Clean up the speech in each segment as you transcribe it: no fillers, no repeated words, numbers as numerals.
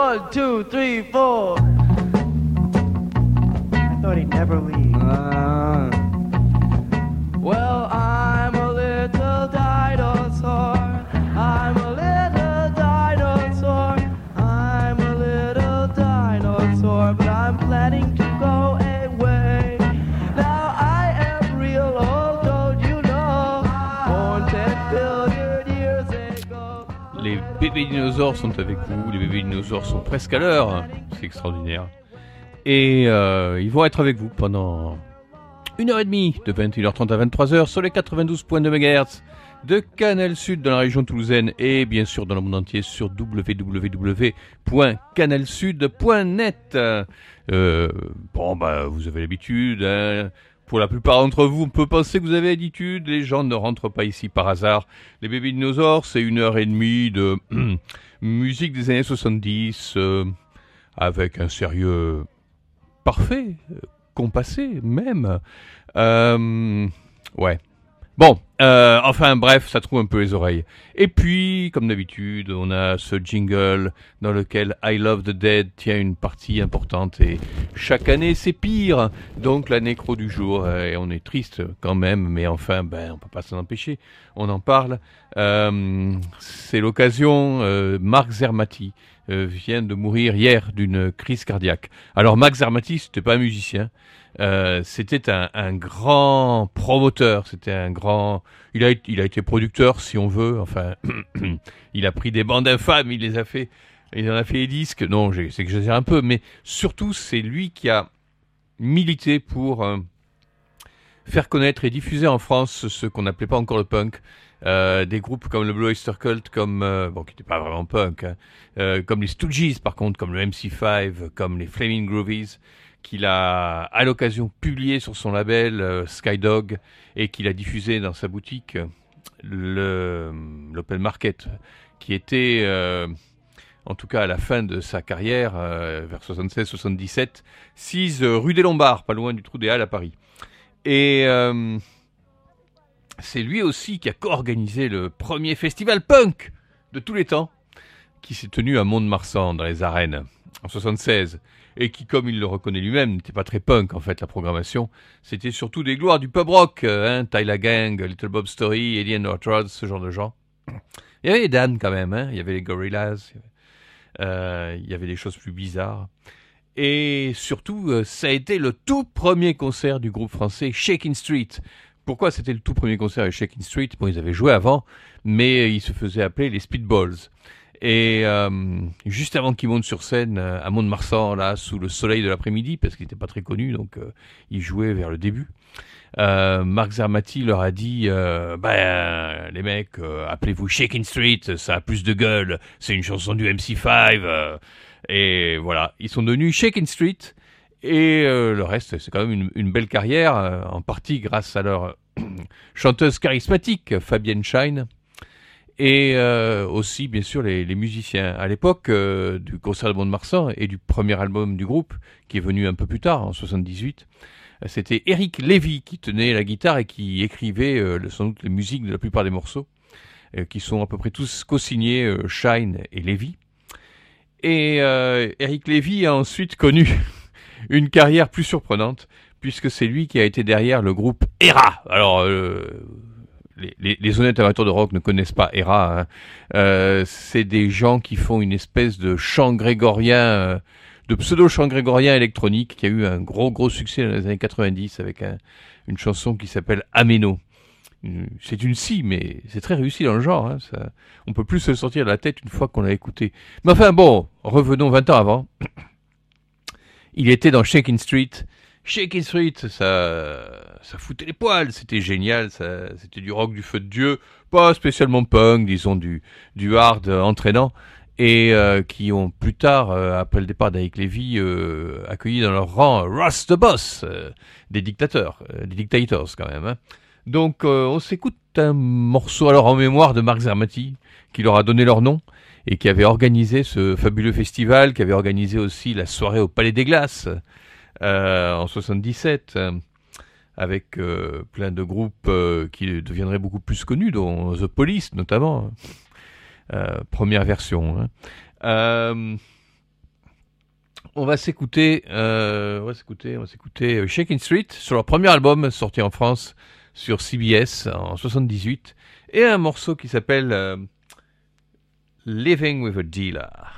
1, 2, 3, 4. I thought he'd never leave. Well, I'm a little dinosaur. I'm a little dinosaur. I'm a little dinosaur, but I'm planning to go away. Now I am real old, don't you know? Born 10 billion years ago. Les bébés dinosaures sont avec vous, les bébés dinosaures sont presque à l'heure, c'est extraordinaire. Et ils vont être avec vous pendant 1h30, de 21h30 à 23h sur les 92.2 MHz de Canal Sud dans la région toulousaine et bien sûr dans le monde entier sur www.canalsud.net. Vous avez l'habitude, hein. Pour la plupart d'entre vous, on peut penser que vous avez l'habitude, les gens ne rentrent pas ici par hasard. Les bébés dinosaures, c'est 1h30 de musique des années 70 avec un sérieux parfait, compassé même. Ouais. Bon, enfin bref, ça trouve un peu les oreilles. Et puis, comme d'habitude, on a ce jingle dans lequel I Love the Dead tient une partie importante et chaque année c'est pire. Donc la nécro du jour, et on est triste quand même, mais enfin, on peut pas s'en empêcher. On en parle. C'est l'occasion. Mark Zermati vient de mourir hier d'une crise cardiaque. Alors Mark Zermati, c'était pas un musicien. C'était un grand promoteur, il a été producteur si on veut, enfin il a pris des bandes infâmes, il en a fait des disques, non c'est que j'exagère un peu, mais surtout c'est lui qui a milité pour faire connaître et diffuser en France ce qu'on n'appelait pas encore le punk, des groupes comme le Blue Oyster Cult, comme qui n'étaient pas vraiment punk, comme les Stooges par contre, comme le MC5, comme les Flaming Groovies, qu'il a à l'occasion publié sur son label Skydog et qu'il a diffusé dans sa boutique l'Open Market, qui était en tout cas à la fin de sa carrière vers 76-77, 6 rue des Lombards, pas loin du Trou des Halles à Paris. Et c'est lui aussi qui a co-organisé le premier festival punk de tous les temps, qui s'est tenu à Mont-de-Marsan dans les arènes en 76. Et qui, comme il le reconnaît lui-même, n'était pas très punk en fait, la programmation. C'était surtout des gloires du pub rock, Tyla Gang, Little Bob Story, Eddie and Ortrods, ce genre de gens. Il y avait les Dan quand même, il y avait les Gorillaz, il y avait des choses plus bizarres. Et surtout, ça a été le tout premier concert du groupe français Shakin' Street. Pourquoi c'était le tout premier concert de Shakin' Street ? Bon, ils avaient joué avant, mais ils se faisaient appeler les Speedballs. Et juste avant qu'il monte sur scène à Mont-de-Marsan, là, sous le soleil de l'après-midi, parce qu'il n'était pas très connu, donc il jouait vers le début. Mark Zermati leur a dit les mecs, appelez-vous Shakin' Street, ça a plus de gueule, c'est une chanson du MC5. Et voilà, ils sont devenus Shakin' Street. Et le reste, c'est quand même une belle carrière, en partie grâce à leur chanteuse charismatique, Fabienne Shine. Et aussi, bien sûr, les musiciens. À l'époque du concert de Mont-de-Marsan et du premier album du groupe, qui est venu un peu plus tard, en 78, c'était Eric Lévy qui tenait la guitare et qui écrivait sans doute les musiques de la plupart des morceaux, qui sont à peu près tous co-signés Shine et Lévy. Et Eric Lévy a ensuite connu une carrière plus surprenante, puisque c'est lui qui a été derrière le groupe Era. Alors... Les honnêtes amateurs de rock ne connaissent pas Era. C'est des gens qui font une espèce de chant grégorien, de pseudo-chant grégorien électronique qui a eu un gros succès dans les années 90 avec une chanson qui s'appelle Améno. C'est une scie, mais c'est très réussi dans le genre. On peut plus se le sortir de la tête une fois qu'on l'a écouté. Mais enfin bon, revenons 20 ans avant. Il était dans Shakin' Street. Shakin' Street, ça foutait les poils, c'était génial, c'était du rock du feu de Dieu, pas spécialement punk, disons du hard entraînant, et qui ont plus tard, après le départ d'Eric Lévy, accueilli dans leur rang Ross the Boss, des dictateurs, des dictators quand même. Donc on s'écoute un morceau alors en mémoire de Mark Zermati, qui leur a donné leur nom, et qui avait organisé ce fabuleux festival, qui avait organisé aussi la soirée au Palais des Glaces, en 77, avec plein de groupes qui deviendraient beaucoup plus connus, dont The Police notamment, première version. On va s'écouter Shakin' Street sur leur premier album sorti en France sur CBS en 78 et un morceau qui s'appelle Living with a Dealer.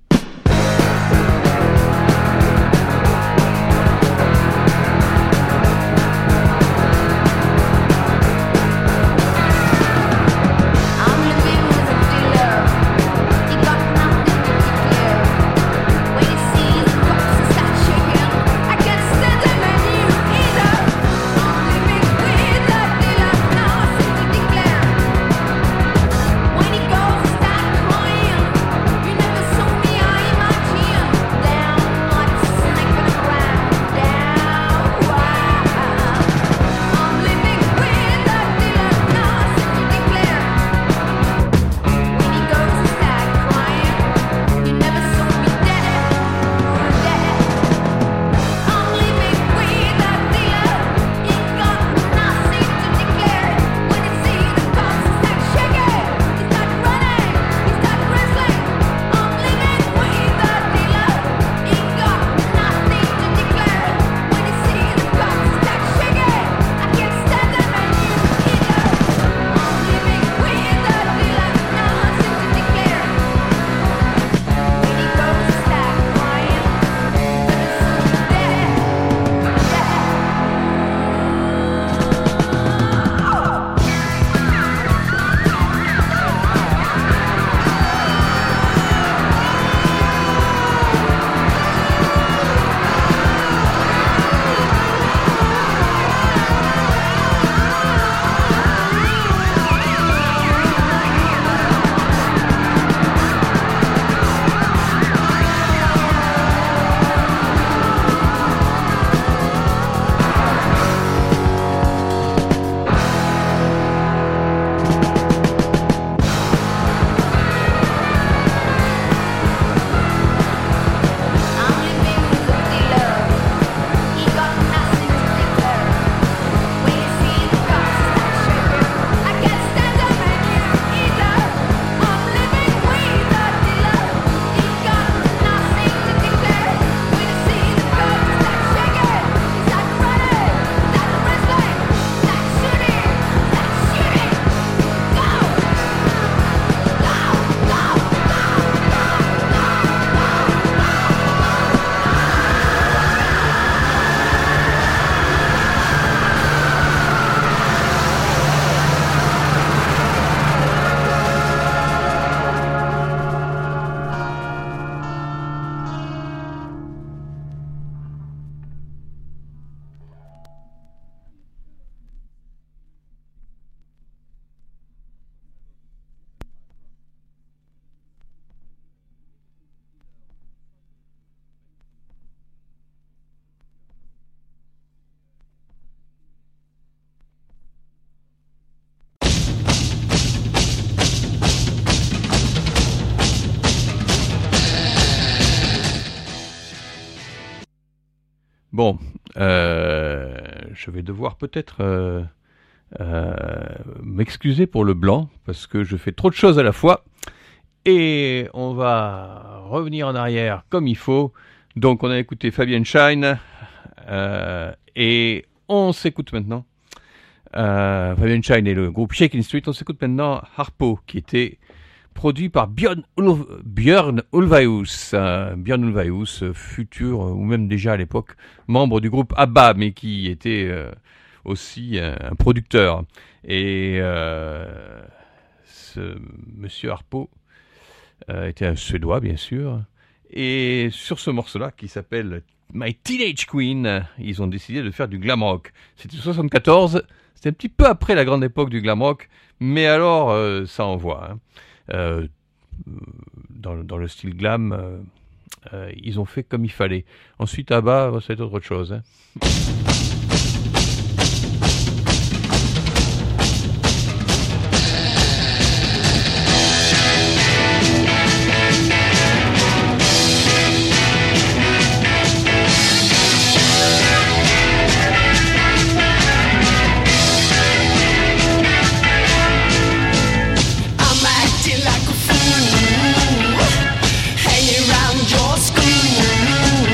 Bon, je vais devoir peut-être m'excuser pour le blanc, parce que je fais trop de choses à la fois, et on va revenir en arrière comme il faut. Donc on a écouté Fabienne Shine, et on s'écoute maintenant, Fabienne Shine et le groupe Shakin' Street, on s'écoute maintenant Harpo, qui était produit par Björn Ulvaeus. Björn Ulvaeus, futur, ou même déjà à l'époque, membre du groupe ABBA, mais qui était aussi un producteur. Et ce monsieur Harpo était un Suédois, bien sûr. Et sur ce morceau-là, qui s'appelle My Teenage Queen, ils ont décidé de faire du glam rock. C'était 74, c'était un petit peu après la grande époque du glam rock, mais alors ça envoie, hein. Dans le style glam, ils ont fait comme il fallait. Ensuite, ABBA, c'est autre chose, hein. Hanging around your school.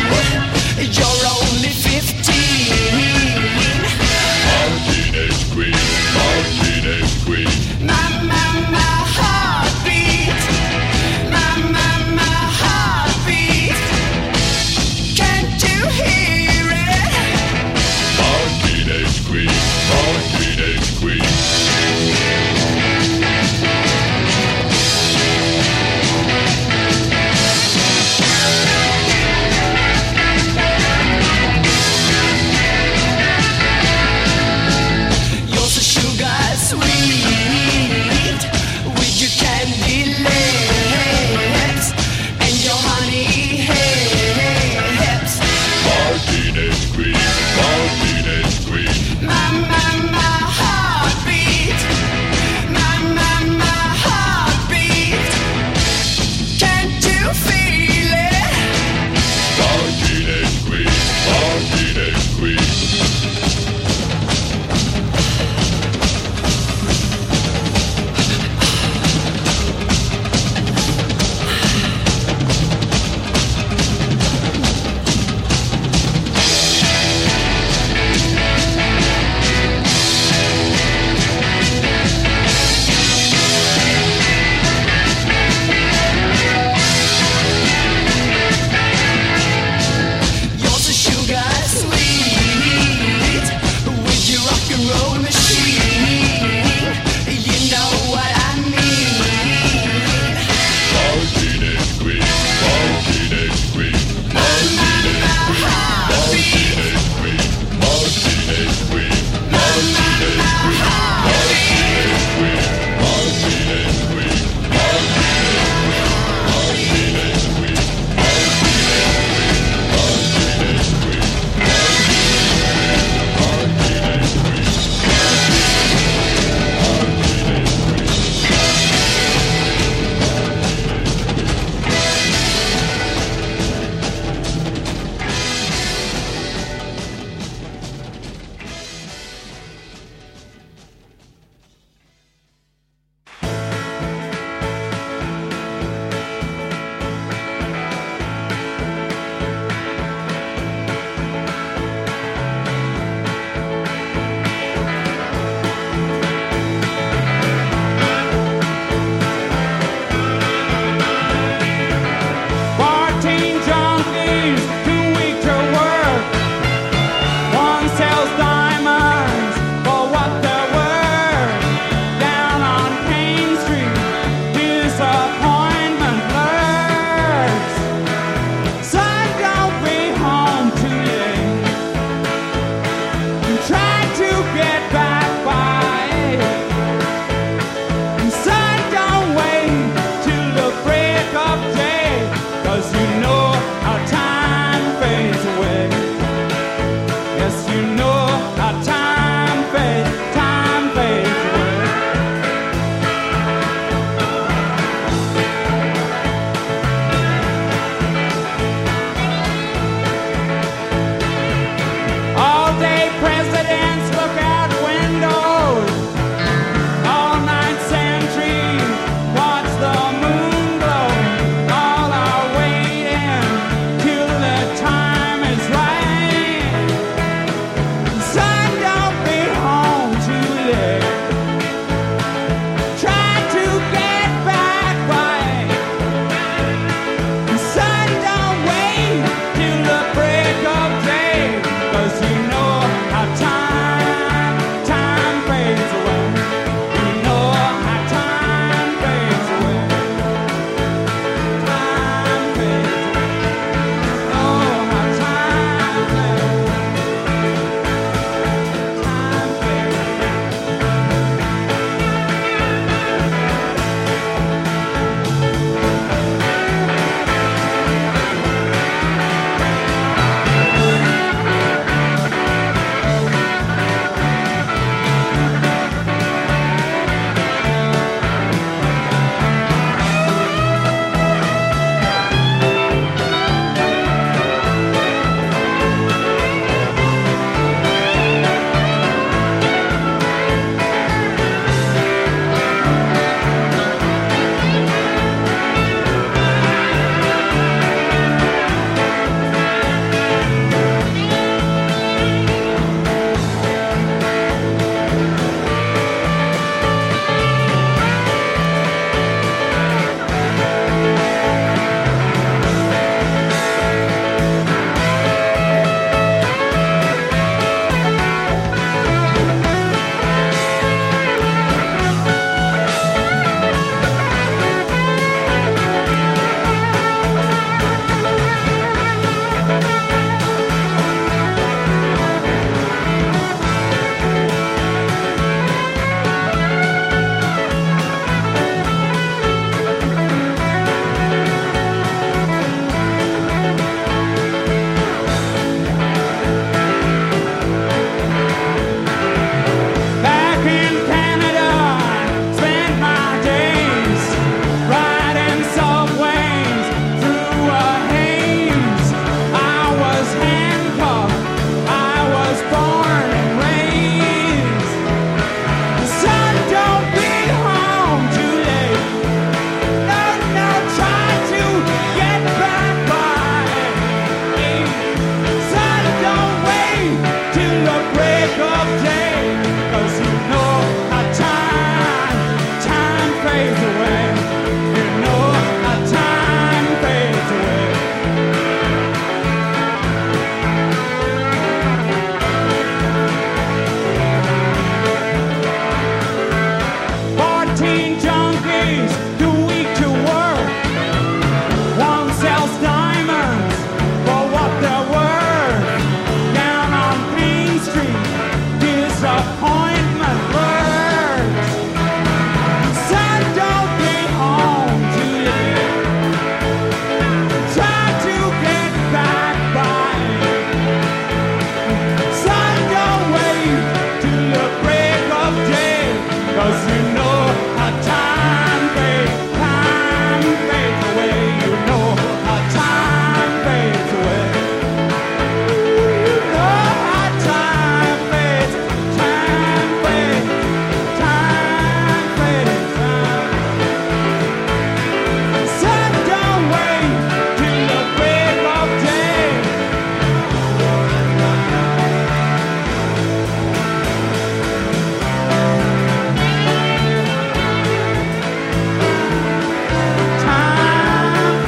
with your candy lips and your honey hips. Martinez Queen. My heartbeat. My heartbeat. Can't you feel it? Martinez Queen. 13 junkies, too weak to work. One sells diamonds for what they're worth. Down on Main Street, disappointment lurks. Son, don't get home too late. Try to get back by. Son, don't wait till the break of day. 'Cause you know how time fades away. You know how time fades away. You know how time fades. Son, don't wait till the break of day. Time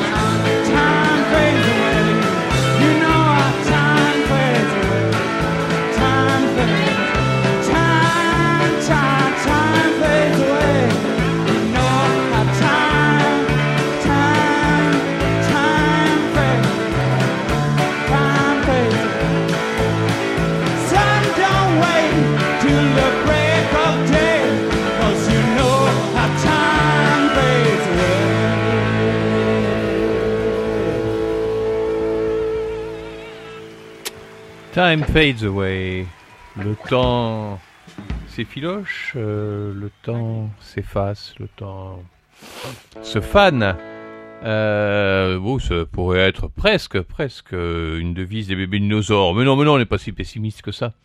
fades away. You know how time fades away. Time fades away. You know how time fades. Son, don't wait till the break of day. 'Cause you know how time fades away. Time fades away. Le temps s'effiloche, le temps s'efface, le temps se fane. Ça pourrait être presque une devise des bébés dinosaures. Mais non, on n'est pas si pessimiste que ça.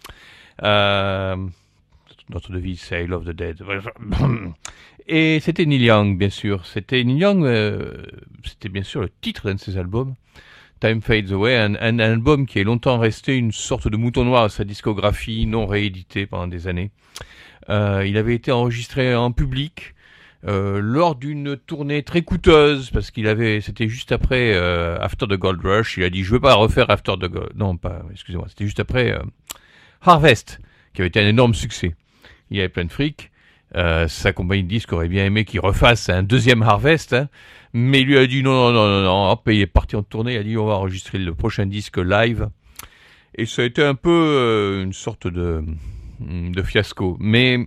Notre devise, c'est I love the dead. Et c'était Neil Young, bien sûr. C'était Neil Young, c'était bien sûr le titre d'un de ses albums. Time Fades Away, un album qui est longtemps resté une sorte de mouton noir à sa discographie, non réédité pendant des années. Il avait été enregistré en public lors d'une tournée très coûteuse, parce c'était juste après After the Gold Rush. Il a dit, je veux pas refaire After the Gold... Non, pas, excusez-moi, c'était juste après Harvest, qui avait été un énorme succès. Il avait plein de fric. Sa compagnie de disques aurait bien aimé qu'il refasse un deuxième Harvest, hein. Mais il lui a dit non. Hop, il est parti en tournée. Il a dit on va enregistrer le prochain disque live. Et ça a été un peu une sorte de fiasco. Mais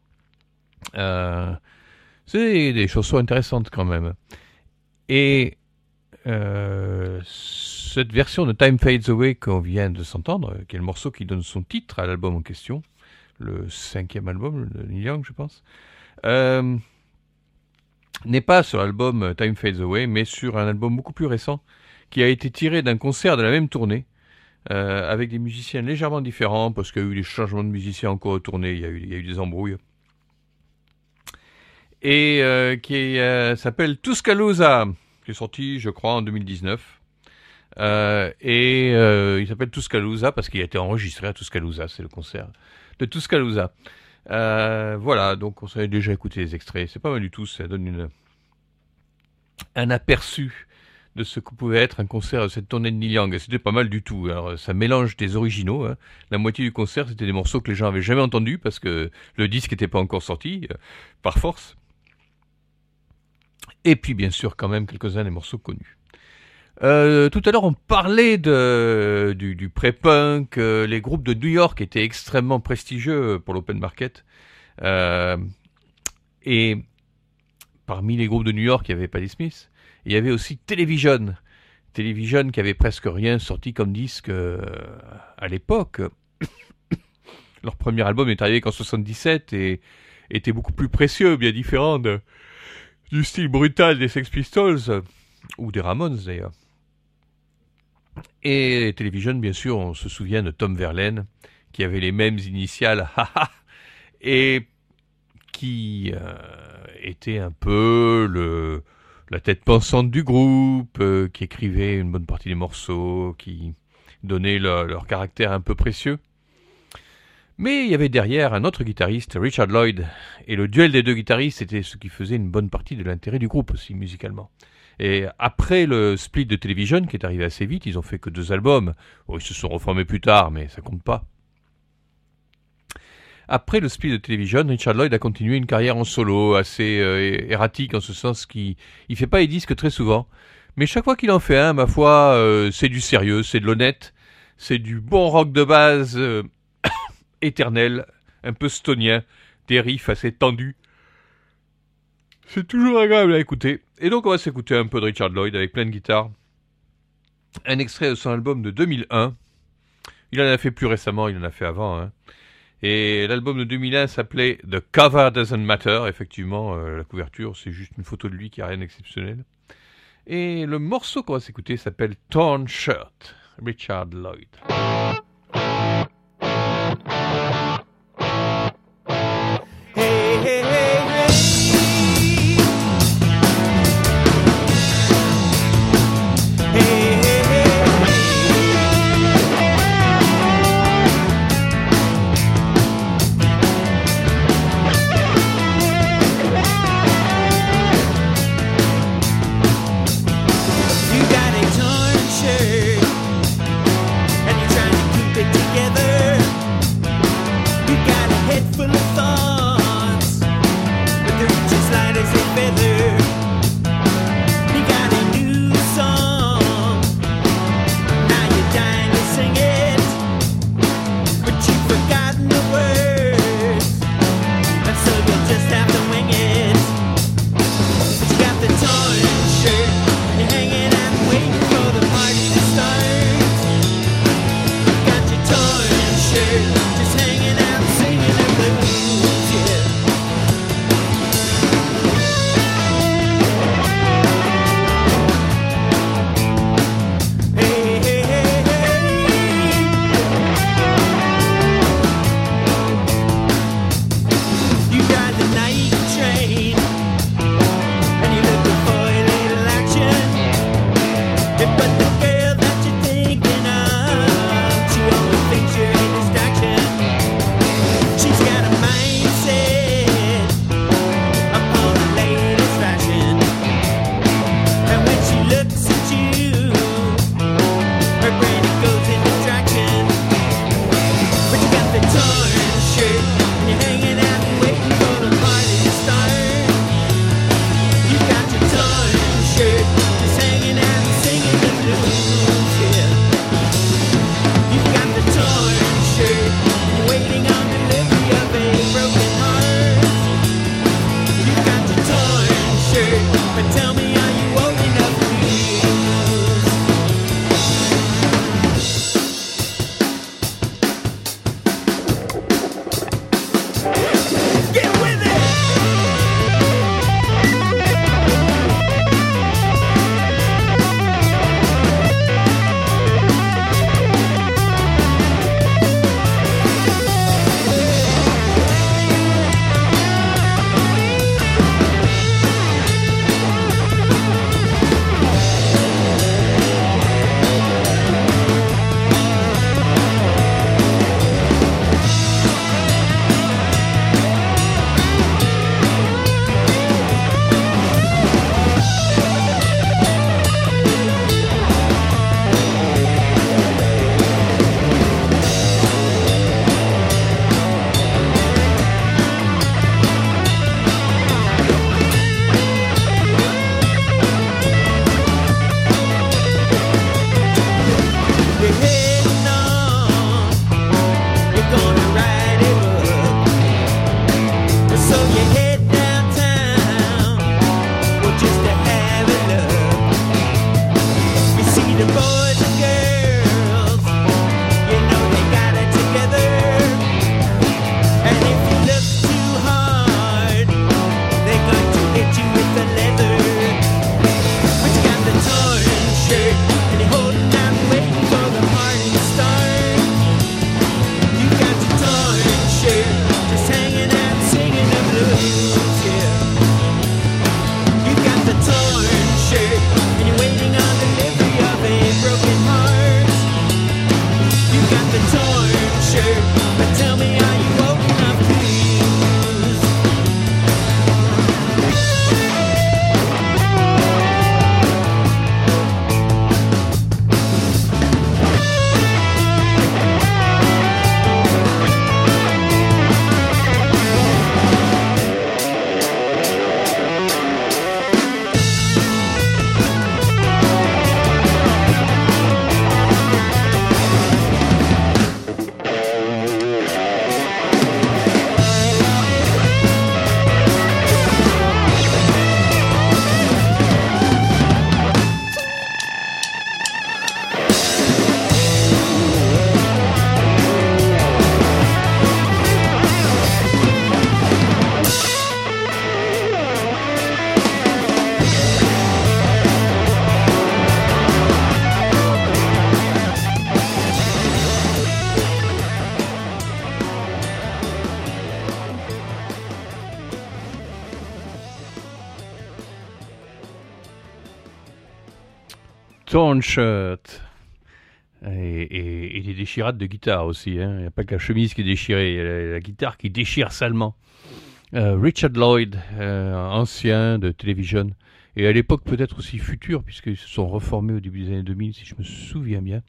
c'est des chansons intéressantes quand même. Et cette version de Time Fades Away qu'on vient de s'entendre, qui est le morceau qui donne son titre à l'album en question, le 5e album de Neil Young, je pense, n'est pas sur l'album Time Fades Away, mais sur un album beaucoup plus récent, qui a été tiré d'un concert de la même tournée, avec des musiciens légèrement différents, parce qu'il y a eu des changements de musiciens en cours de tournée, il y a eu des embrouilles, et qui s'appelle Tuscaloosa, qui est sorti, je crois, en 2019. Il s'appelle Tuscaloosa parce qu'il a été enregistré à Tuscaloosa, c'est le concert de Tuscaloosa. Voilà, donc on savait déjà écouter les extraits, c'est pas mal du tout, ça donne un aperçu de ce que pouvait être un concert de cette tournée de Neil Young, et c'était pas mal du tout. Alors ça mélange des originaux, hein. La moitié du concert c'était des morceaux que les gens avaient jamais entendus parce que le disque n'était pas encore sorti, par force. Et puis bien sûr quand même quelques-uns des morceaux connus. Tout à l'heure on parlait du pré-punk, les groupes de New York étaient extrêmement prestigieux pour l'open market, et parmi les groupes de New York il y avait Patti Smith, il y avait aussi Television qui avait presque rien sorti comme disque à l'époque. Leur premier album est arrivé qu'en 77 et était beaucoup plus précieux, bien différent du style brutal des Sex Pistols ou des Ramones d'ailleurs. Et Television, bien sûr, on se souvient de Tom Verlaine, qui avait les mêmes initiales, et qui était un peu la tête pensante du groupe, qui écrivait une bonne partie des morceaux, qui donnait leur caractère un peu précieux. Mais il y avait derrière un autre guitariste, Richard Lloyd, et le duel des deux guitaristes était ce qui faisait une bonne partie de l'intérêt du groupe aussi, musicalement. Et après le split de Television, qui est arrivé assez vite, ils ont fait que 2 albums. Bon, ils se sont reformés plus tard, mais ça compte pas. Après le split de télévision, Richard Lloyd a continué une carrière en solo, assez erratique en ce sens qu'il ne fait pas les disques très souvent. Mais chaque fois qu'il en fait un, ma foi, c'est du sérieux, c'est de l'honnête, c'est du bon rock de base éternel, un peu stonien, des riffs assez tendus. C'est toujours agréable à écouter. Et donc on va s'écouter un peu de Richard Lloyd avec plein de guitares. Un extrait de son album de 2001. Il en a fait plus récemment, il en a fait avant. Hein. Et l'album de 2001 s'appelait The Cover Doesn't Matter. Effectivement, la couverture, c'est juste une photo de lui qui n'a rien d'exceptionnel. Et le morceau qu'on va s'écouter s'appelle Torn Shirt, Richard Lloyd. Hey, hey, hey, hey. Hey, hey, hey. You got a torn shirt and you're trying to keep it together. You got a head full of thoughts, but they're just light as a feather. You got a new song, now you're dying to sing it, but you've forgotten the words, and so you'll just have to wing it. But you got the torn shirt, you're hanging out waiting for the party to start. You got your torn shirt, just hanging out singing the blues, yeah. Hey, hey, hey, hey. You ride the night train and you're looking for a little action. But the girl that you're thinking of, she only thinks you're a distraction. She's got a mindset upon the latest fashion, and when she looks at you, her brain goes into traction. But you got the torn shirt, and you're hanging out and waiting for the party to start. You got your torn shirt, just hanging out and singing the blues, yeah. You got the torn shirt, and waiting on delivery of a broken heart. You got your torn shirt, but tell me, are you old enough to use? Get with it! You're heading on, you're gonna ride it up. So you head downtown, well, just to have it up. You see the boys and girls, you know they got it together. And if you look too hard, they're going to hit you with the leather. But you got the torn shirt, and you're holding out and waiting for the party to start. You got your torn shirt, just hanging out singing the blues, yeah. You got the torn shirt, and you're waiting on delivery of a broken heart. You got the torn shirt, but tell me, are you old enough to use? torn shirt. Et des déchirades de guitare aussi. Hein. Il n'y a pas que la chemise qui est déchirée, il y a la guitare qui déchire salement. Richard Lloyd, ancien de Television, et à l'époque peut-être aussi futur, puisqu'ils se sont reformés au début des années 2000, si je me souviens bien.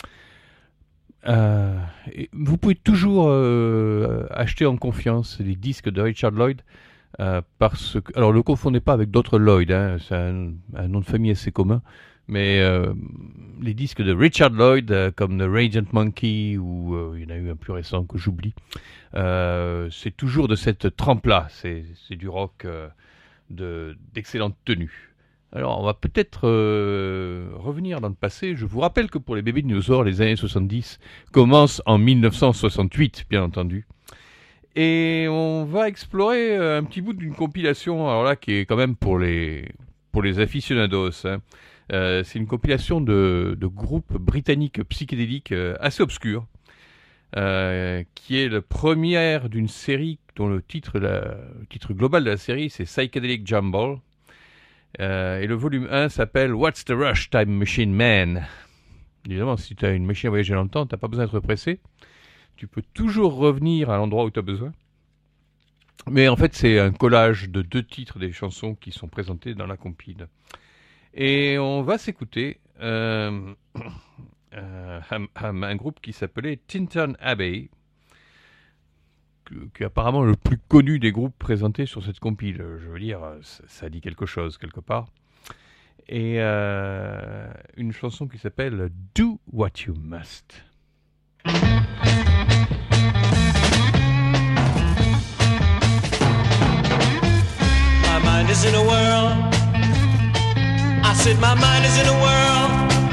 Et vous pouvez toujours acheter en confiance les disques de Richard Lloyd, parce que... Alors, ne le confondez pas avec d'autres Lloyd, hein, c'est un nom de famille assez commun. Mais les disques de Richard Lloyd, comme The Radiant Monkey, ou il y en a eu un plus récent que j'oublie, c'est toujours de cette trempe-là. C'est du rock d'excellente tenue. Alors, on va peut-être revenir dans le passé. Je vous rappelle que pour les bébés dinosaures, les années 70 commencent en 1968, bien entendu. Et on va explorer un petit bout d'une compilation, alors là, qui est quand même pour les aficionados, hein. C'est une compilation de groupes britanniques psychédéliques assez obscurs, qui est la première d'une série dont le titre global de la série c'est Psychedelic Jumble, et le volume 1 s'appelle What's the Rush Time Machine Man. Évidemment, si tu as une machine à voyager dans le temps, tu n'as pas besoin d'être pressé, tu peux toujours revenir à l'endroit où tu as besoin. Mais en fait, c'est un collage de 2 titres des chansons qui sont présentées dans la compile. Et on va s'écouter un groupe qui s'appelait Tintern Abbey, qui est apparemment le plus connu des groupes présentés sur cette compile. Je veux dire, ça dit quelque chose quelque part. Et une chanson qui s'appelle Do What You Must. My mind is in a whirl. I said my mind is in a whirl.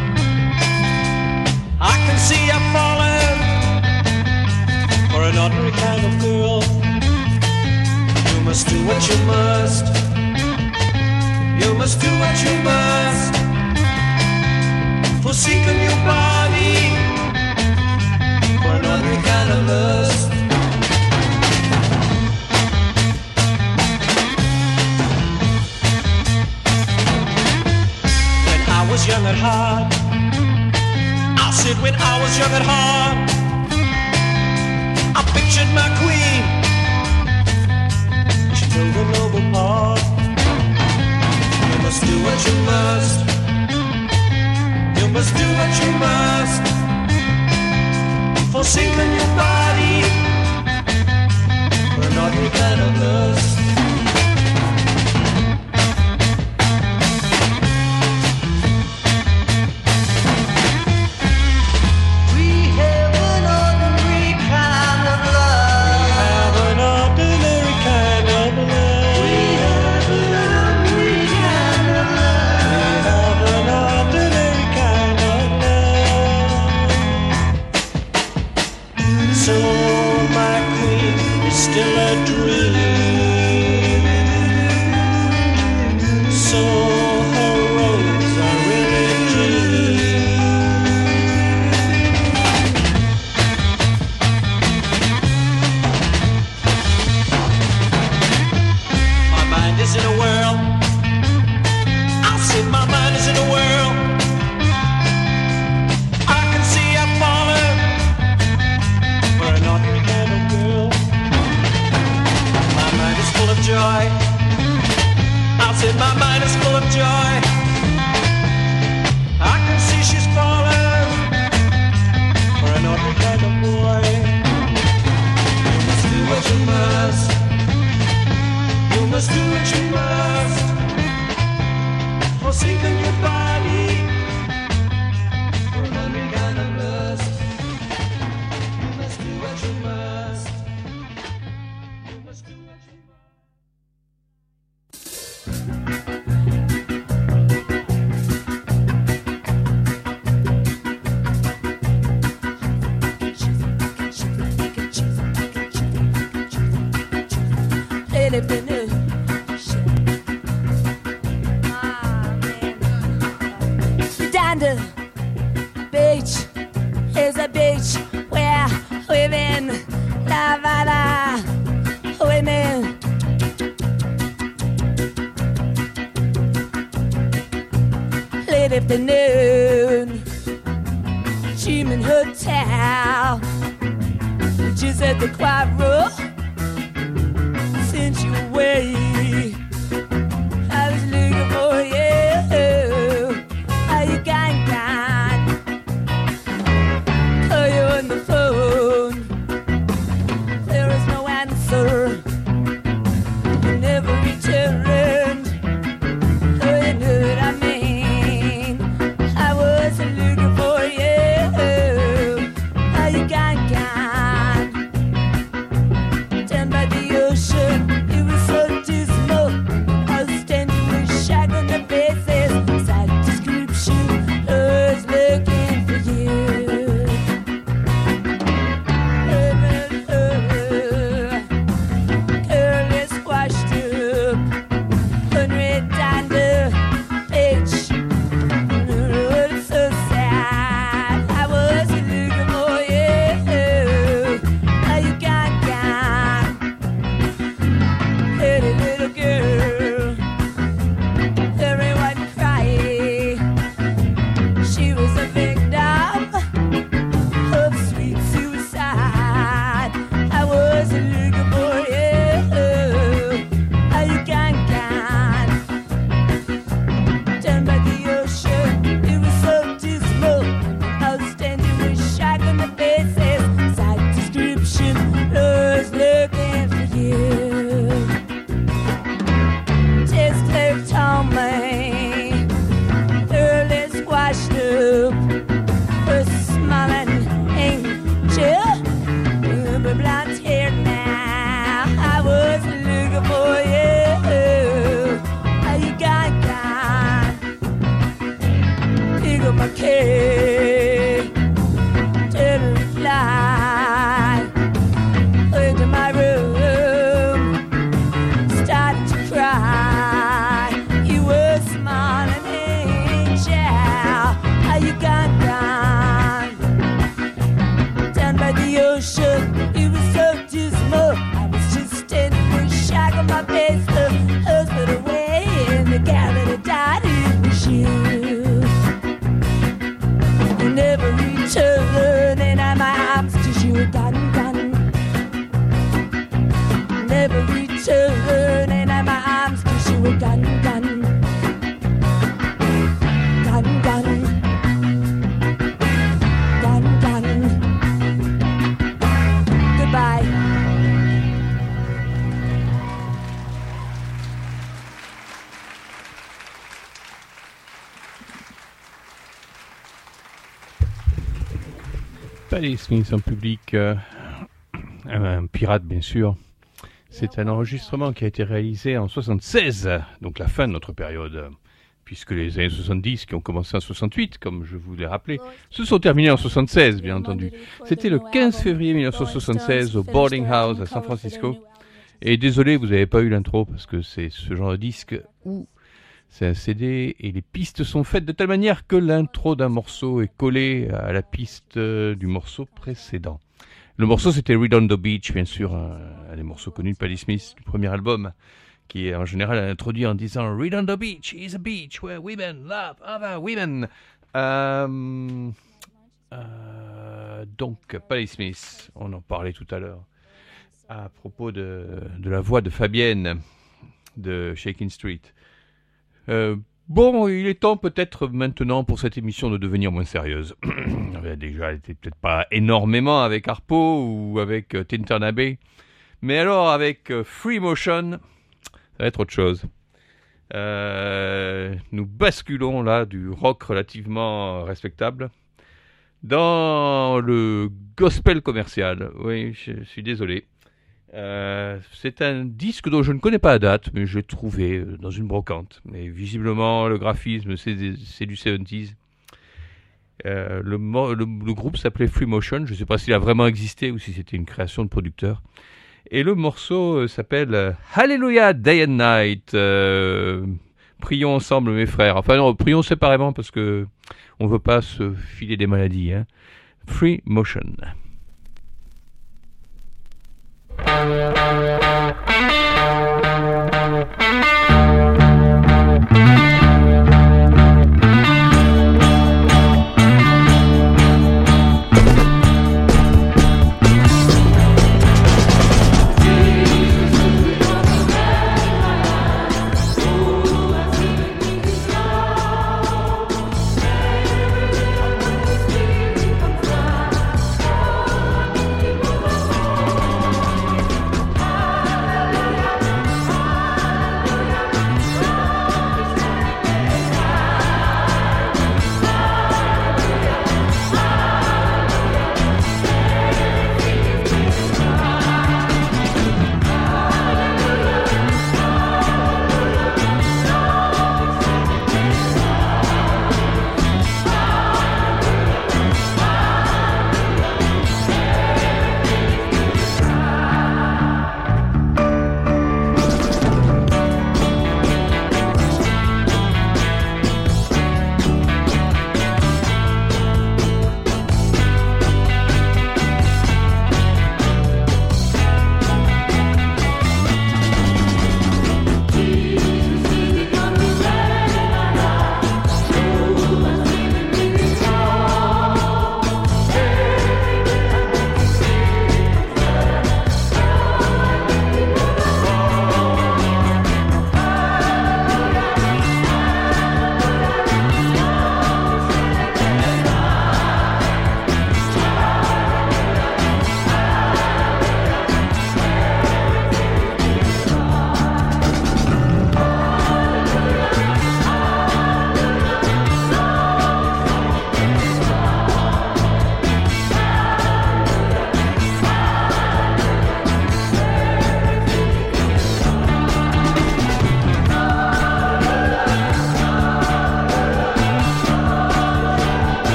I can see I've fallen for an ordinary kind of girl. You must do what you must. You must do what you must. Forsake a new body for an ordinary kind of lust. I was young at heart. I said when I was young at heart, I pictured my queen. She told a noble part. You must do what you must. You must do what you must. Forsake your body for an ordinary kind of lust. late afternoon, Schumann Hotel, just at the quiet room, sent you away. I was looking for you. How you gone? Call you on the phone, there is no answer. You never returned. Oh, you knew what I mean. I was looking for you. How you gone? Down by the ocean, it was so dismal. I was standing with shag on the faces. Sad description, I was looking for you. Girl is washed up, unread down the page. It's so sad. I was looking for you. How you gone? Pretty little girl, everyone crying. She was a victim of sweet suicide. I was looking for you. How you gone? Down by the ocean, it was so dismal. I was standing with shag on the faces. Side description, I was looking for you. Just her told me, girl is washed up, her smiling angel, but blonde hair now. I was looking for you. How you gone? Pick up my key, turn and fly into my room, started to cry. You were smiling angel. How you gone? Down by the ocean, it was so dismal. I was just standing with shag on my face. The husband away, and the gal that had died, it was you. You never returned, and in my arms, 'cause you were gone. Never returned, and in my arms, 'cause you were gone. Goodbye. Patti Smith en public, un pirate bien sûr. C'est un enregistrement qui a été réalisé en 76, donc la fin de notre période, puisque les années 70 qui ont commencé en 68, comme je vous l'ai rappelé, se sont terminés en 76 bien entendu. C'était le 15 février 1976 au Boarding House à San Francisco. Et désolé, vous n'avez pas eu l'intro parce que c'est ce genre de disque où c'est un CD et les pistes sont faites de telle manière que l'intro d'un morceau est collée à la piste du morceau précédent. Le morceau c'était Read on the Beach, bien sûr, un des morceaux connus de Patti Smith du premier album, qui est en général introduit en disant Read on the beach is a beach where women love other women. Donc Patti Smith, on en parlait tout à l'heure, à propos de la voix de Fabienne de Shakin' Street. Bon, il est temps peut-être maintenant pour cette émission de devenir moins sérieuse. Déjà, elle était peut-être pas énormément avec Harpo ou avec Tintin Abbey, mais alors avec Free Motion, ça va être autre chose. Nous basculons là du rock relativement respectable dans le gospel commercial. Oui, je suis désolé. C'est un disque dont je ne connais pas la date, mais je l'ai trouvé dans une brocante. Et visiblement, le graphisme, c'est du 70s. Le groupe s'appelait Free Motion. Je ne sais pas s'il a vraiment existé ou si c'était une création de producteur. Et le morceau s'appelle Hallelujah Day and Night. Prions ensemble, mes frères. Enfin non, prions séparément parce que on ne veut pas se filer des maladies. Hein. Free Motion.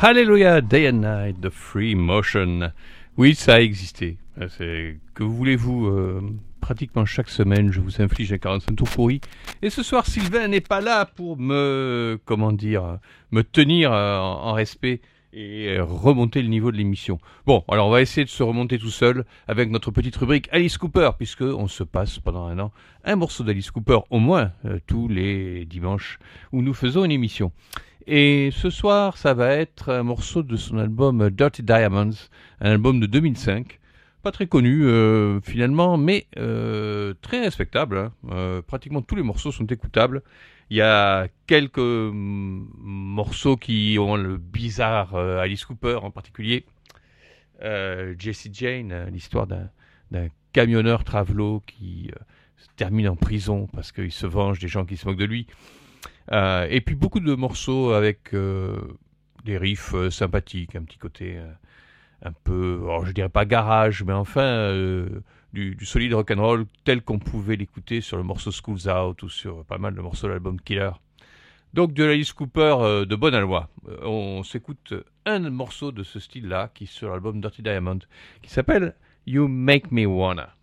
Hallelujah, Day and Night, The Free Motion. Oui, ça a existé. Que voulez-vous pratiquement chaque semaine, je vous inflige un 45 tours pourris. Et ce soir, Sylvain n'est pas là pour me tenir en respect et remonter le niveau de l'émission. Bon, alors on va essayer de se remonter tout seul avec notre petite rubrique Alice Cooper, puisque on se passe pendant un an un morceau d'Alice Cooper, au moins tous les dimanches où nous faisons une émission. Et ce soir, ça va être un morceau de son album Dirty Diamonds, un album de 2005. Pas très connu finalement, mais très respectable. Pratiquement tous les morceaux sont écoutables. Il y a quelques morceaux qui ont le bizarre Alice Cooper en particulier. Jesse Jane, l'histoire d'un camionneur travelo qui se termine en prison parce qu'il se venge des gens qui se moquent de lui. Et puis beaucoup de morceaux avec des riffs sympathiques, un petit côté un peu, alors je dirais pas garage, mais enfin du solide rock'n'roll tel qu'on pouvait l'écouter sur le morceau School's Out ou sur pas mal de morceaux de l'album Killer. Donc de Alice Cooper de bonne aloi. On s'écoute un morceau de ce style-là qui est sur l'album Dirty Diamond qui s'appelle You Make Me Wanna.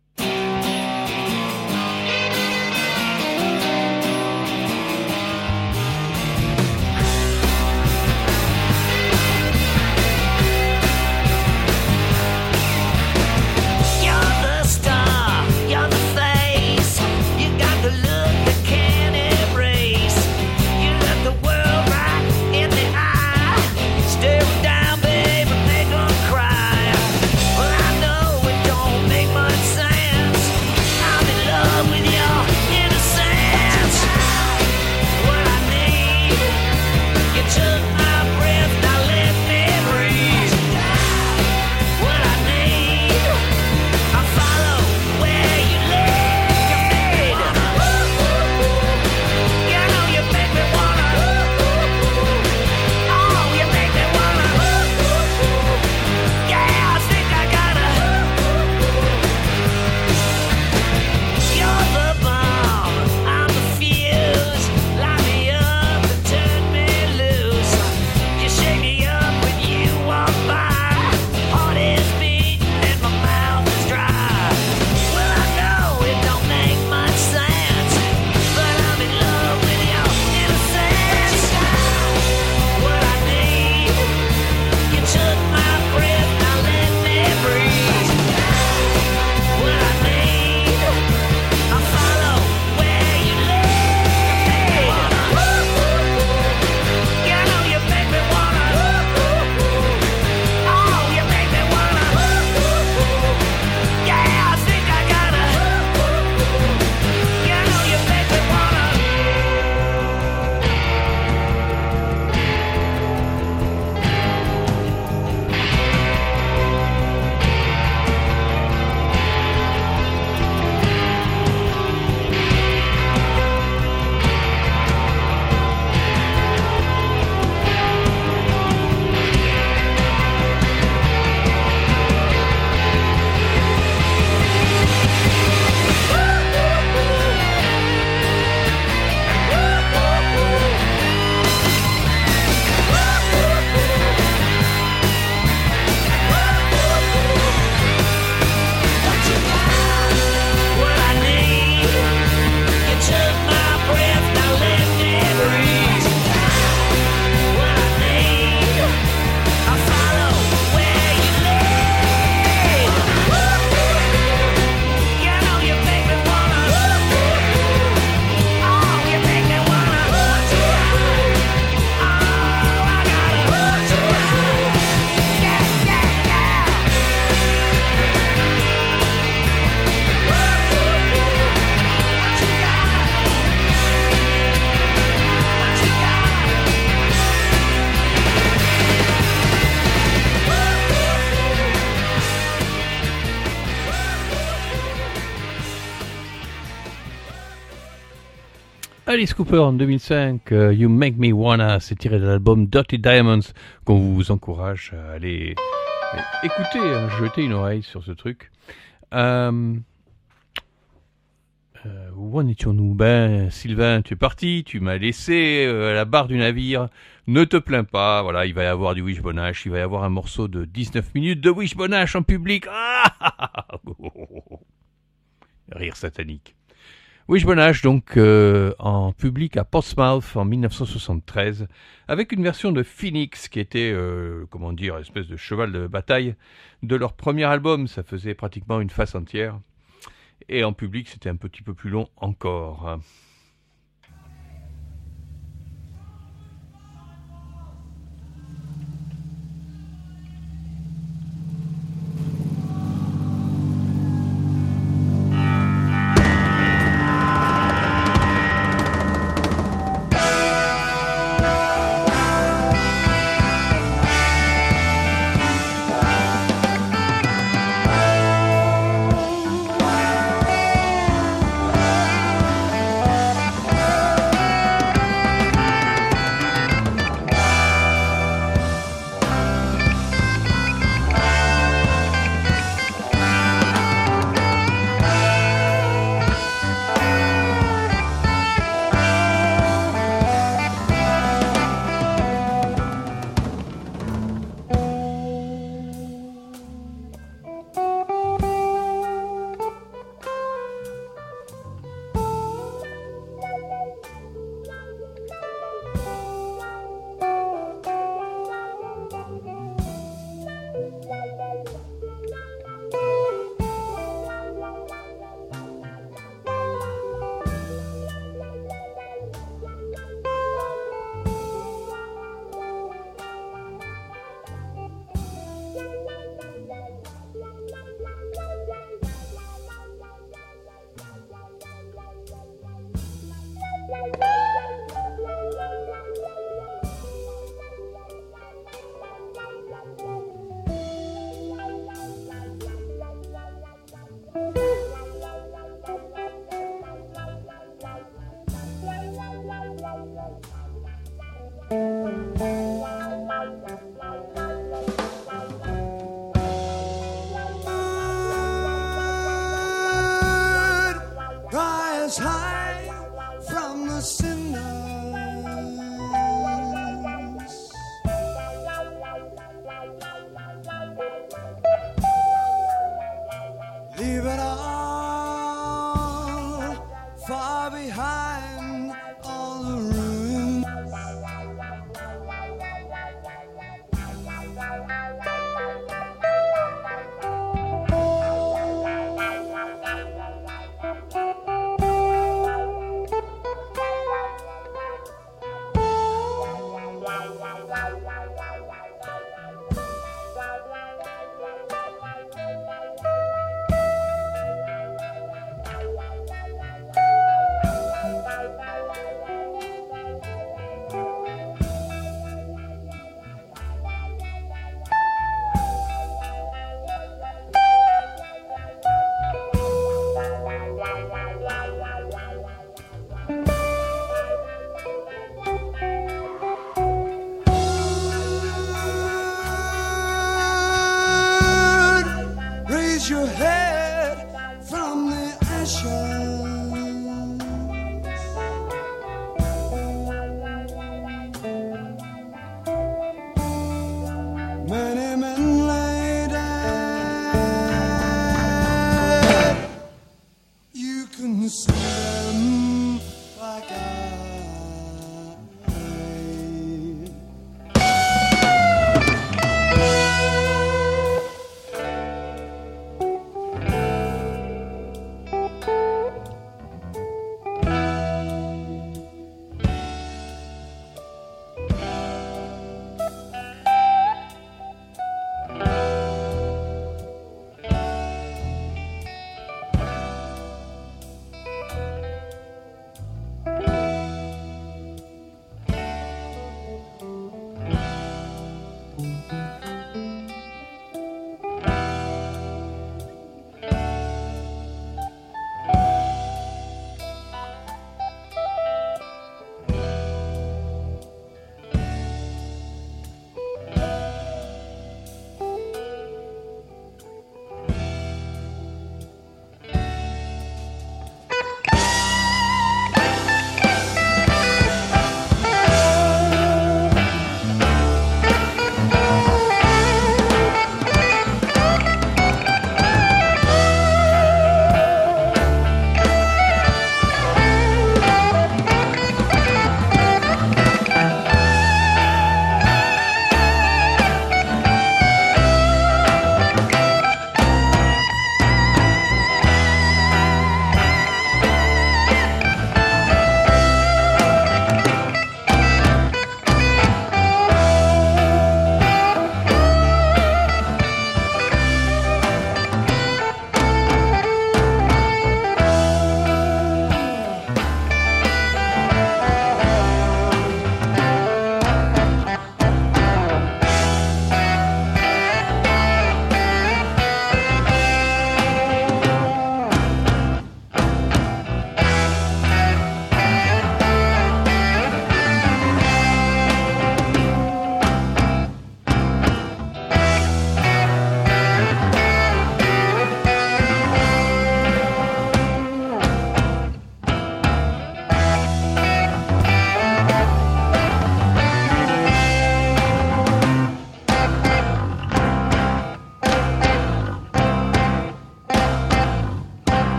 Alice Cooper en 2005, You Make Me Wanna, c'est tiré de l'album Dirty Diamonds, qu'on vous encourage à aller écouter, jeter une oreille sur ce truc. Où en étions-nous? Ben, Sylvain, tu es parti, tu m'as laissé à la barre du navire. Ne te plains pas, voilà, il va y avoir du Wishbone-Ash, il va y avoir un morceau de 19 minutes de Wishbone-Ash en public. Ah Rire satanique. Wishbone-Ash, donc, en public à Portsmouth en 1973, avec une version de Phoenix qui était, comment dire, espèce de cheval de bataille de leur premier album. Ça faisait pratiquement une face entière. Et en public, c'était un petit peu plus long encore. Rise high from the cinders. Leave it all far behind, all the ruins.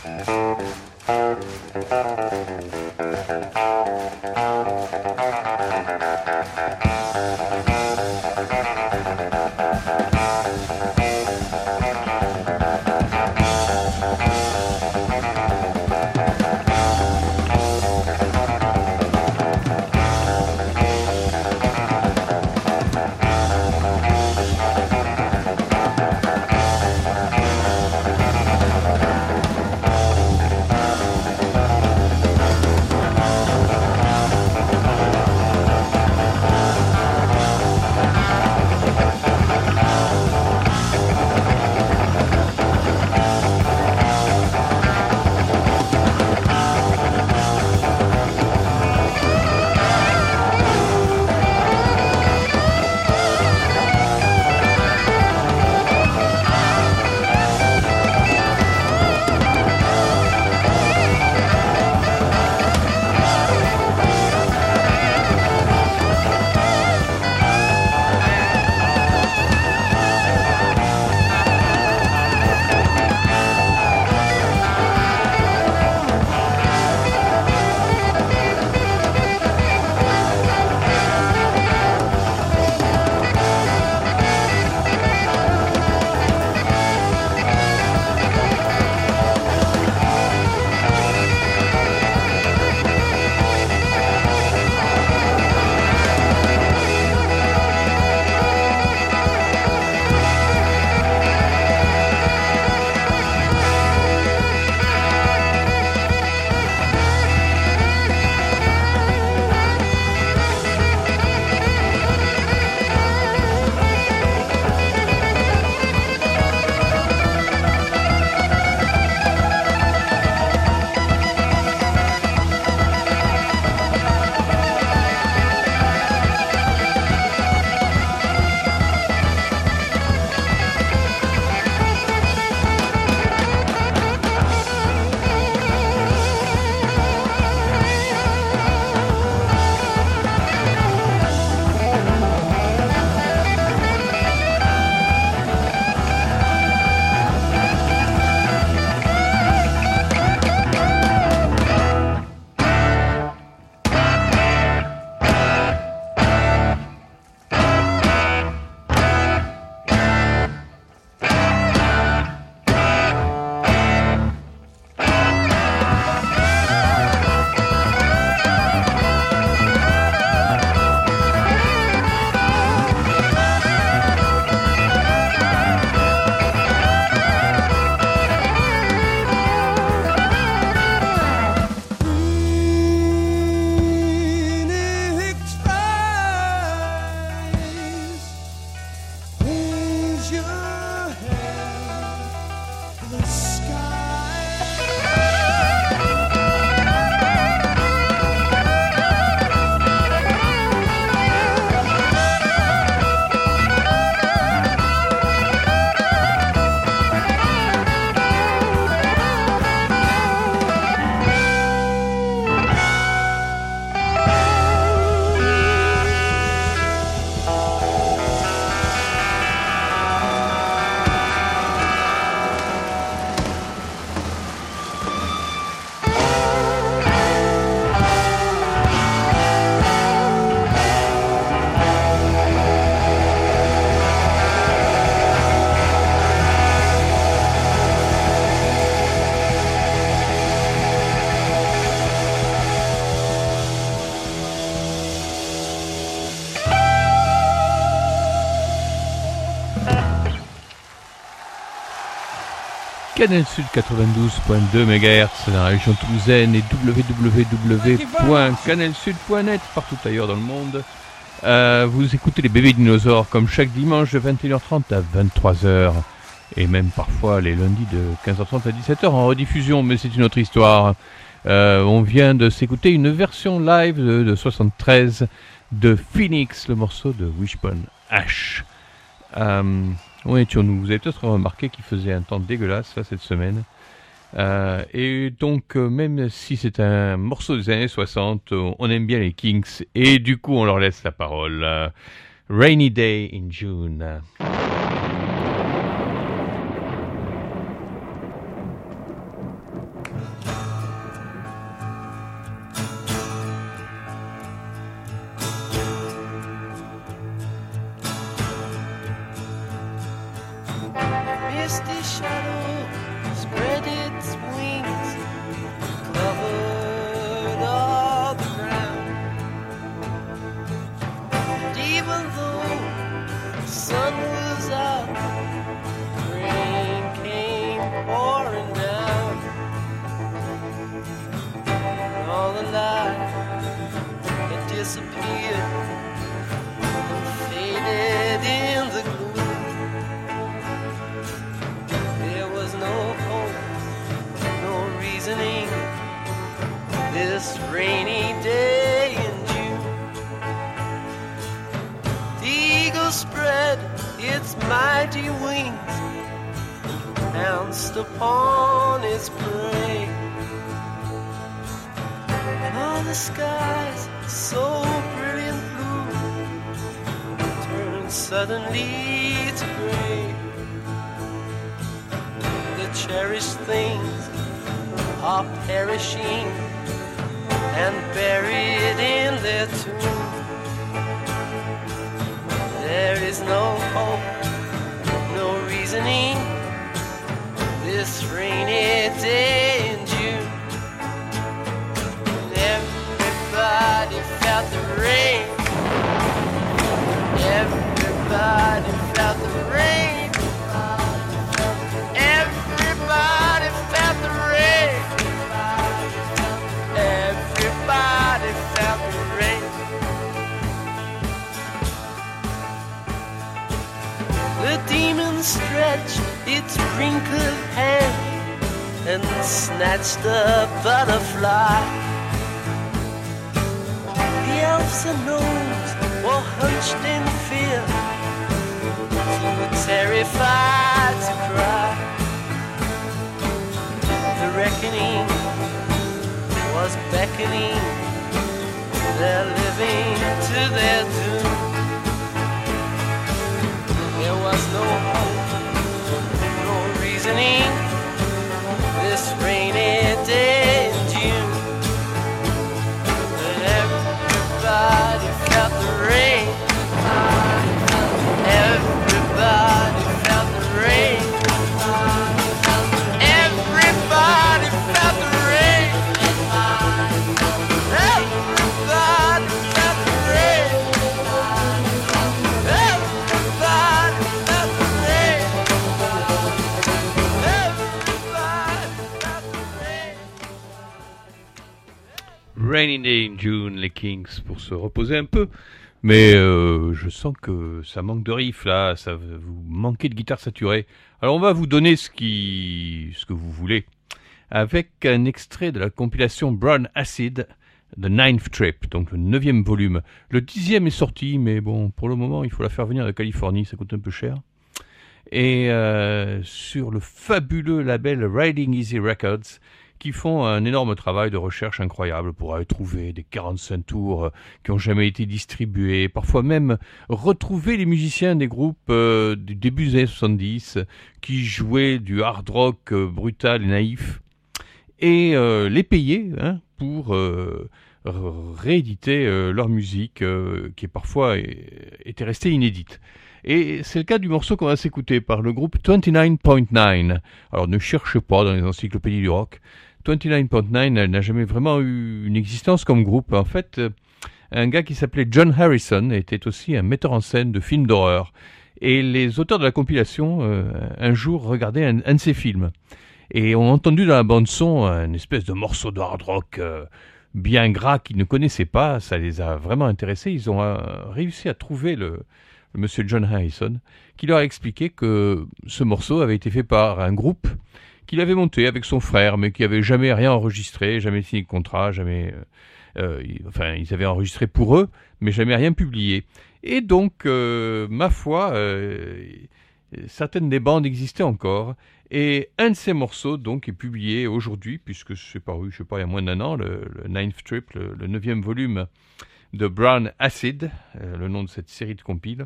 Canal Sud 92.2 MHz dans la région toulousaine et www.canalsud.net partout ailleurs dans le monde. Vous écoutez les bébés dinosaures comme chaque dimanche de 21h30 à 23h et même parfois les lundis de 15h30 à 17h en rediffusion, mais c'est une autre histoire. On vient de s'écouter une version live de 73 de Phoenix, le morceau de Wishbone Ash. Oui, vous avez peut-être remarqué qu'il faisait un temps dégueulasse là, cette semaine. Et donc, même si c'est un morceau des années 60, on aime bien les Kinks. Et du coup, on leur laisse la parole. Rainy Day in June. misty shadow spread its wings, covered all the ground. And even though the sun was out, rain came pouring down. And all the light had disappeared and faded in the gloom. There was no hope, no reasoning, this rainy day in June. The eagle spread its mighty wings, pounced upon its prey. And all the skies, so brilliant blue, turned suddenly to gray. The cherished things are perishing and buried in their tomb. There is no hope, no reasoning, this rainy day in June. And everybody felt the rain. Everybody felt the rain. Everybody felt the rain. Everybody felt the rain. The demon stretched its wrinkled hand and snatched a butterfly. The elves and gnomes were hunched in fear, too terrified to cry. The reckoning was beckoning, they're living to their doom. There was no hope, no reasoning, this rainy day in June. And everybody felt the rain. Everybody felt the rain. Everybody felt the rain. Everybody felt the rain. Everybody felt the rain. Everybody felt the rain. Rainy Day in June, les Kings, pour se reposer un peu. Mais je sens que ça manque de riff là, ça vous manquez de guitare saturée. Alors on va vous donner ce que vous voulez, avec un extrait de la compilation Brown Acid, The Ninth Trip, donc le 9e volume. Le 10e est sorti, mais bon, pour le moment, il faut la faire venir de Californie, ça coûte un peu cher. Et sur le fabuleux label Riding Easy Records, qui font un énorme travail de recherche incroyable pour aller trouver des 45 tours qui n'ont jamais été distribués, parfois même retrouver les musiciens des groupes du début des années 70 qui jouaient du hard rock brutal et naïf, et les payer pour rééditer leur musique qui parfois était restée inédite. Et c'est le cas du morceau qu'on va s'écouter par le groupe 29.9. Alors ne cherchez pas dans les encyclopédies du rock. 29.9 n'a jamais vraiment eu une existence comme groupe. En fait, un gars qui s'appelait John Harrison était aussi un metteur en scène de films d'horreur. Et les auteurs de la compilation, un jour, regardaient un de ses films. Et ont entendu dans la bande-son une espèce de morceau de hard rock bien gras qu'ils ne connaissaient pas. Ça les a vraiment intéressés. Ils ont réussi à trouver le monsieur John Harrison, qui leur a expliqué que ce morceau avait été fait par un groupe qu'il avait monté avec son frère, mais qui n'avait jamais rien enregistré, jamais signé de contrat, jamais... ils avaient enregistré pour eux, mais jamais rien publié. Et donc, ma foi, certaines des bandes existaient encore, et un de ces morceaux, donc, est publié aujourd'hui, puisque c'est paru, je sais pas, il y a moins d'1 an, le Ninth Trip, le 9e volume de Brown Acid, le nom de cette série de compiles.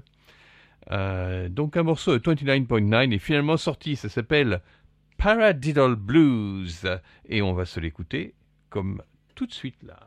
Donc un morceau de 29.9 est finalement sorti, ça s'appelle Paradiddle Blues, et on va se l'écouter comme tout de suite là.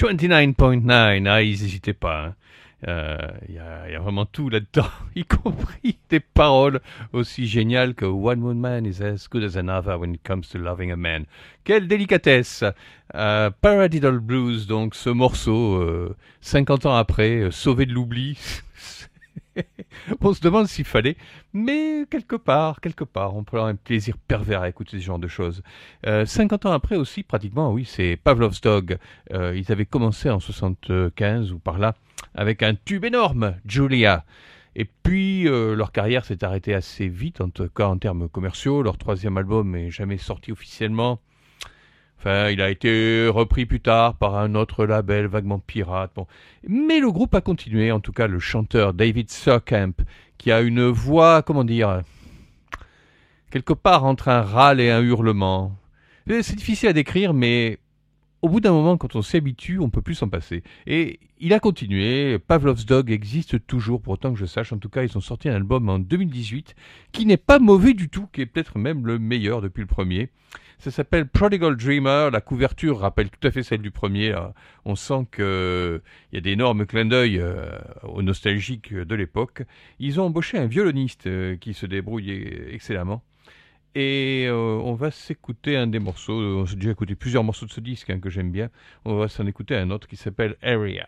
29.9, ah, ils n'hésitaient pas. Hein. Il y a vraiment tout là-dedans, y compris des paroles aussi géniales que One woman is as good as another when it comes to loving a man. Quelle délicatesse! Paradiddle Blues, donc ce morceau, 50 ans après, sauvé de l'oubli. On se demande s'il fallait, mais quelque part, on peut avoir un plaisir pervers à écouter ce genre de choses. 50 ans après aussi, pratiquement, oui, c'est Pavlov's Dog. Ils avaient commencé en 75 ou par là, avec un tube énorme, Julia. Et puis, leur carrière s'est arrêtée assez vite, en tout cas en termes commerciaux. Leur troisième album n'est jamais sorti officiellement. Enfin, il a été repris plus tard par un autre label vaguement pirate. Bon. Mais le groupe a continué, en tout cas le chanteur David Surkamp, qui a une voix, comment dire, quelque part entre un râle et un hurlement. C'est difficile à décrire, mais au bout d'un moment, quand on s'y habitue, on ne peut plus s'en passer. Et il a continué, Pavlov's Dog existe toujours, pour autant que je sache. En tout cas, ils ont sorti un album en 2018, qui n'est pas mauvais du tout, qui est peut-être même le meilleur depuis le premier. Ça s'appelle Prodigal Dreamer. La couverture rappelle tout à fait celle du premier. Là. On sent qu'il y a d'énormes clins d'œil aux nostalgiques de l'époque. Ils ont embauché un violoniste qui se débrouille excellemment. Et on va s'écouter un des morceaux. On s'est déjà écouté plusieurs morceaux de ce disque que j'aime bien. On va s'en écouter un autre qui s'appelle Area.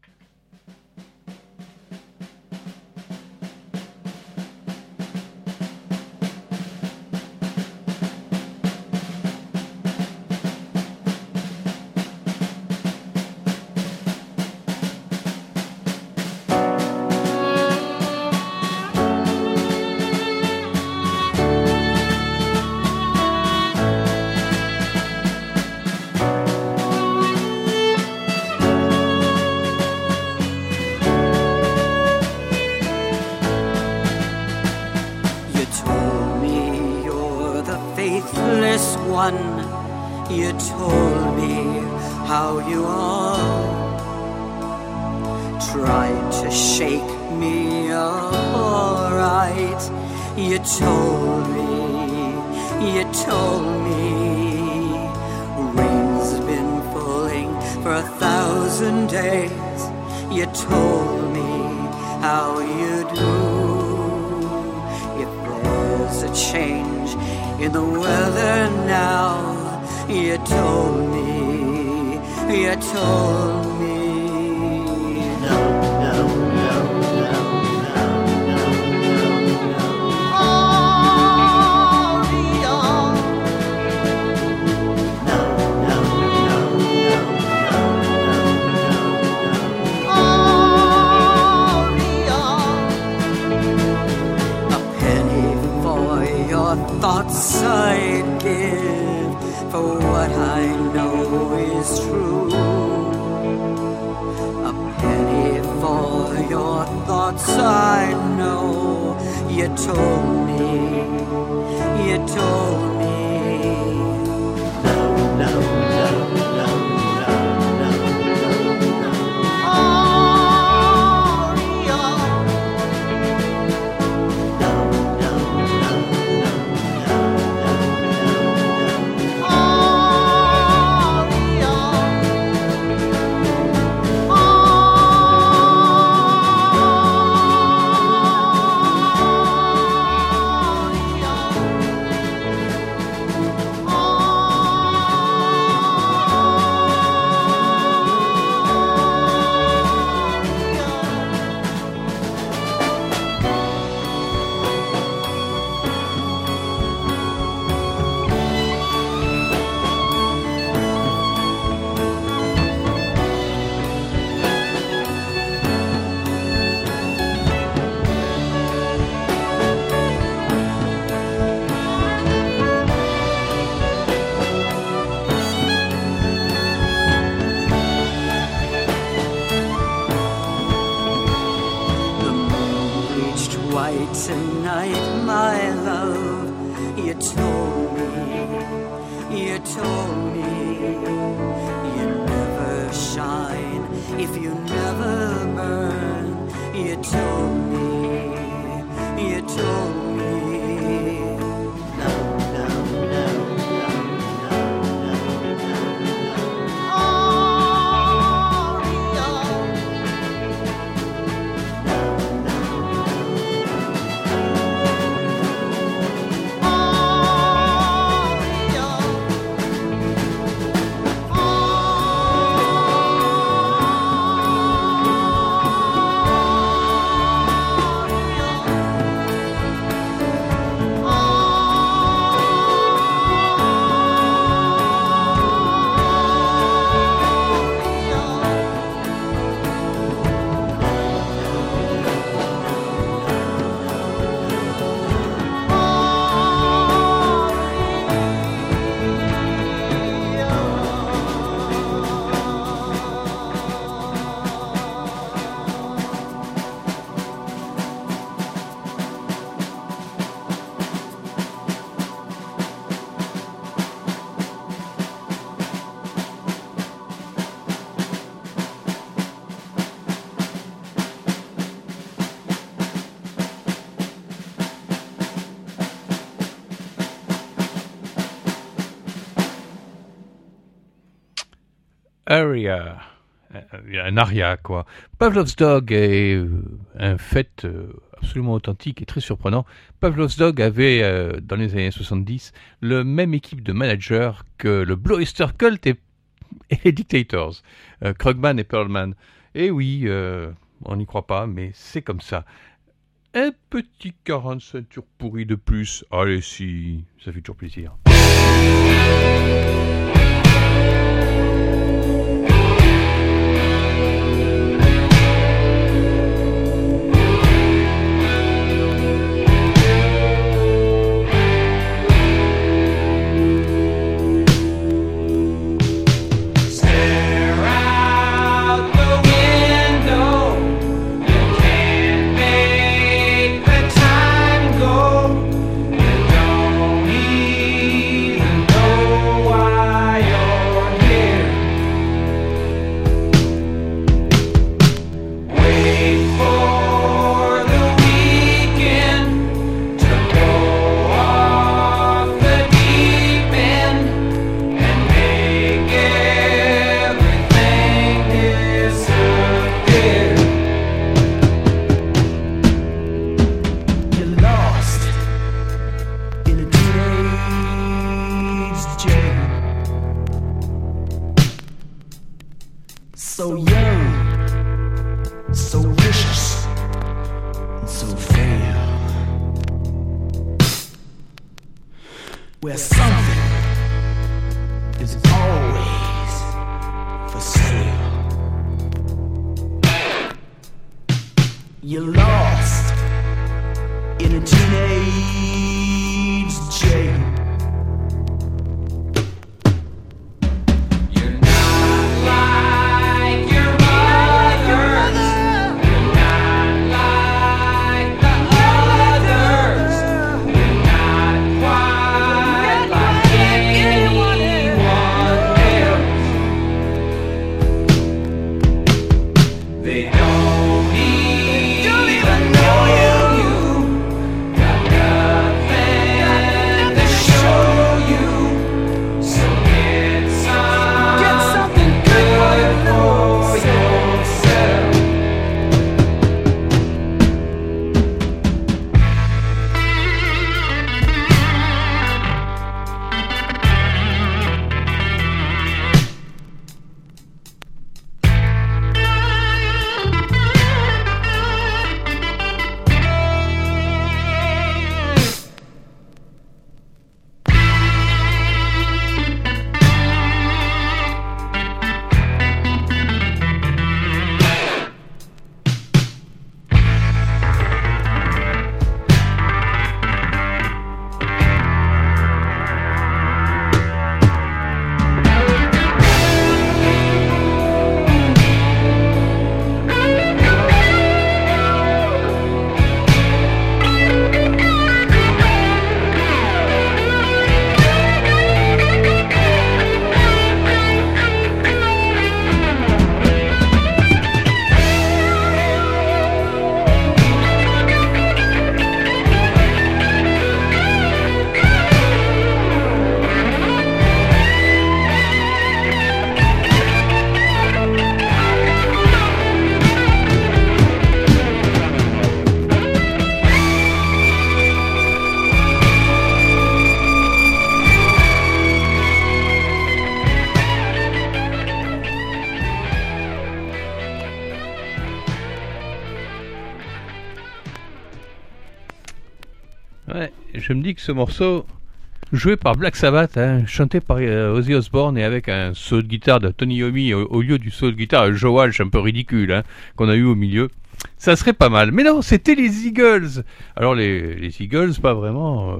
You told me how you are, tried to shake me alright. You told me rain's been falling for 1,000 days. You told me how you do. If there's a change in the weather now, you told me. Thoughts I'd give for what I know is true. A penny for your thoughts I know. You told me. Tonight, my love, you told me you never shine if you never burn. You told me. No. Aria. Un aria, quoi. Pavlov's Dog est un fait absolument authentique et très surprenant. Pavlov's Dog avait, dans les années 70, le même équipe de managers que le Blue Oyster Cult et les Dictators, Krugman et Perlman. Et oui, on n'y croit pas, mais c'est comme ça. Un petit 45 tours pourri de plus. Allez, si, ça fait toujours plaisir. So young, so vicious, and so frail. Where something is always for sale. You're lost in a teenage jail. Ouais, je me dis que ce morceau, joué par Black Sabbath, hein, chanté par Ozzy Osbourne et avec un solo de guitare de Tony Iommi au lieu du solo de guitare Joe Walsh un peu ridicule hein, qu'on a eu au milieu, ça serait pas mal. Mais non, c'était les Eagles. Alors les Eagles, pas vraiment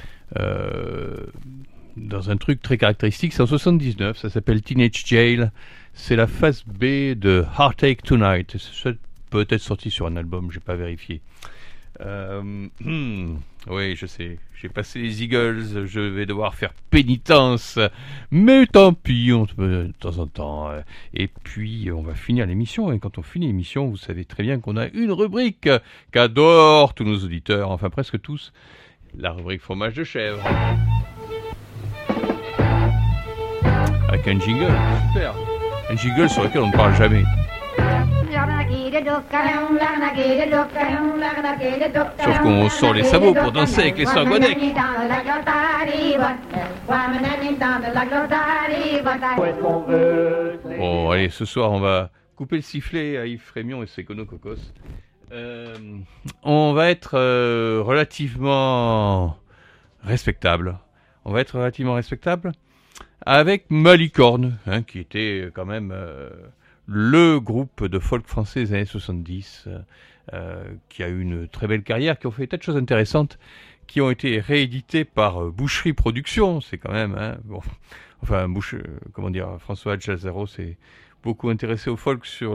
dans un truc très caractéristique, c'est en 79, ça s'appelle Teenage Jail. C'est la face B de Heartache Tonight. C'est peut-être sorti sur un album, j'ai pas vérifié. Oui, je sais, j'ai passé les Eagles, je vais devoir faire pénitence, mais tant pis, on peut de temps en temps. Et puis, on va finir l'émission, et quand on finit l'émission, vous savez très bien qu'on a une rubrique qu'adorent tous nos auditeurs, enfin presque tous, la rubrique fromage de chèvre. Avec un jingle, super. Un jingle sur lequel on ne parle jamais. Sauf qu'on sort les sabots pour danser avec les sœurs Godec. Bon, allez, ce soir, on va couper le sifflet à Yves Frémion et ses conococos. On va être relativement respectable. On va être relativement respectable avec Malicorne, hein, qui était quand même le groupe de folk français des années 70, qui a eu une très belle carrière, qui ont fait des tas de choses intéressantes, qui ont été réédités par Boucherie Productions. C'est quand même, hein, bon, enfin, François Adjazaro s'est beaucoup intéressé au folk sur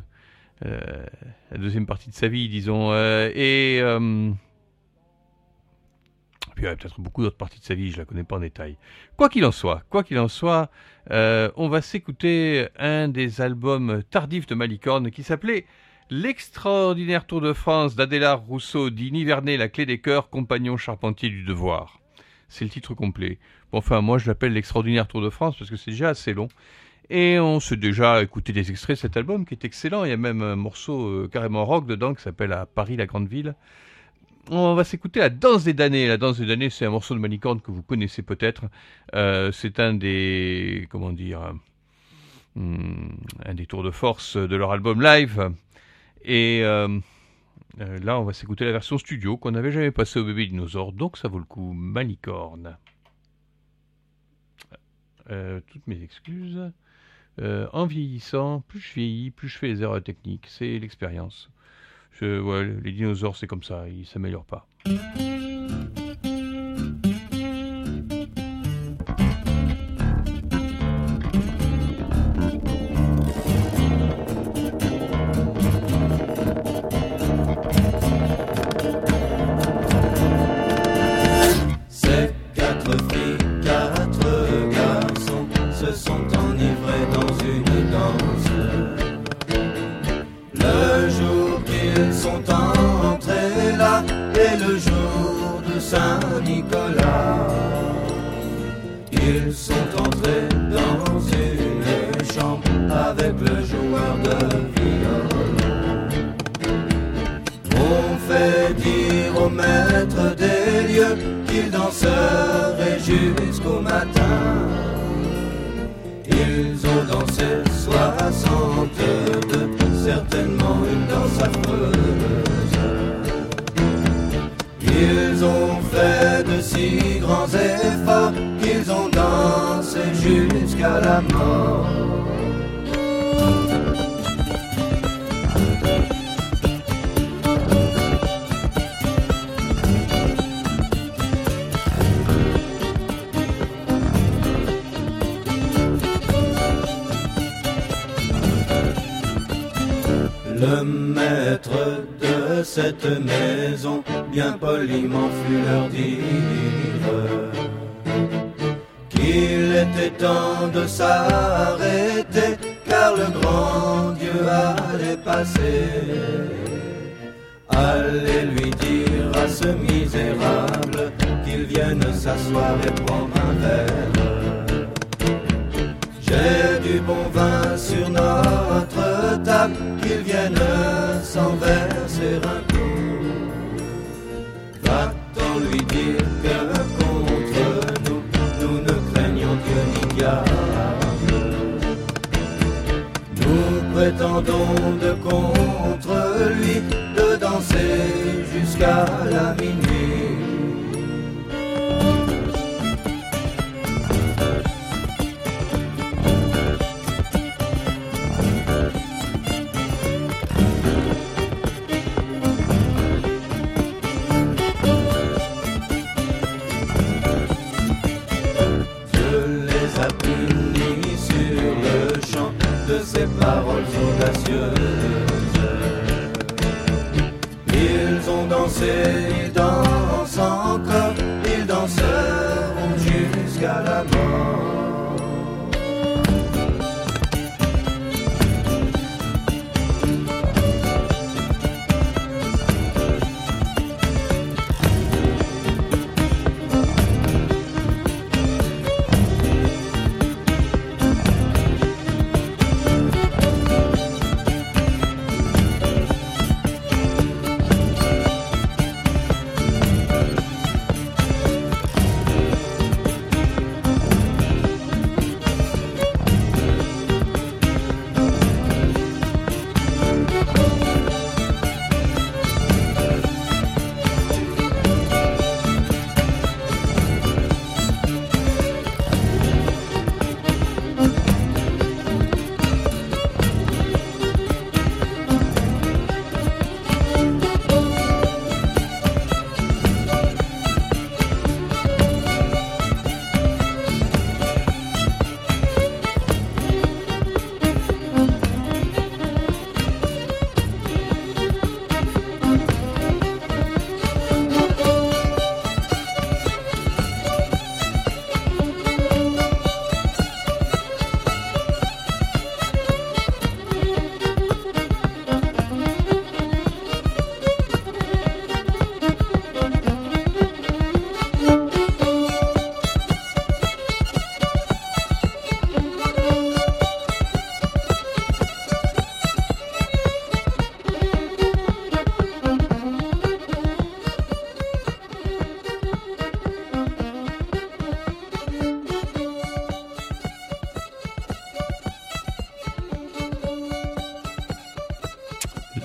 la deuxième partie de sa vie, disons, puis il y a peut-être beaucoup d'autres parties de sa vie, je la connais pas en détail. Quoi qu'il en soit, on va s'écouter un des albums tardifs de Malicorne qui s'appelait L'extraordinaire Tour de France d'Adélard Rousseau, dit Nivernais, la clé des cœurs, compagnon charpentier du devoir. C'est le titre complet. Bon, enfin, moi je l'appelle L'extraordinaire Tour de France parce que c'est déjà assez long. Et on s'est déjà écouté des extraits de cet album qui est excellent. Il y a même un morceau carrément rock dedans qui s'appelle À Paris la grande ville. On va s'écouter La Danse des damnés. La Danse des damnés, c'est un morceau de Malicorne que vous connaissez peut-être. C'est un des, un des tours de force de leur album live. Et là, on va s'écouter la version studio qu'on n'avait jamais passée au Bébé Dinosaure. Donc ça vaut le coup. Malicorne. Toutes mes excuses. En vieillissant, plus je vieillis, plus je fais les erreurs techniques. C'est l'expérience. Les dinosaures, c'est comme ça, ils s'améliorent pas. Ces 4 filles, 4 garçons se sont enivrés dans une danse. Le jour qu'ils sont entrés là est le jour de Saint-Nicolas. Ils sont entrés dans une chambre avec le joueur de violon. On fait dire au maître des lieux qu'il danserait jusqu'au matin. Ils ont dansé 62, certainement une danse affreuse. Ils ont fait de si grands efforts qu'ils ont dansé jusqu'à la mort. Le maître de cette maison, bien poliment, fut leur dire qu'il était temps de s'arrêter, car le grand Dieu allait passer. Allez lui dire à ce misérable qu'il vienne s'asseoir et prendre un verre. J'ai du bon vin sur notre table, qu'il vienne s'en verser un coup. Va-t-on lui dire que contre nous, nous ne craignons Dieu ni diable. Nous prétendons de contre lui de danser jusqu'à la minuit. Ces paroles audacieuses, ils ont dansé, ils dansent encore, ils danseront jusqu'à la mort.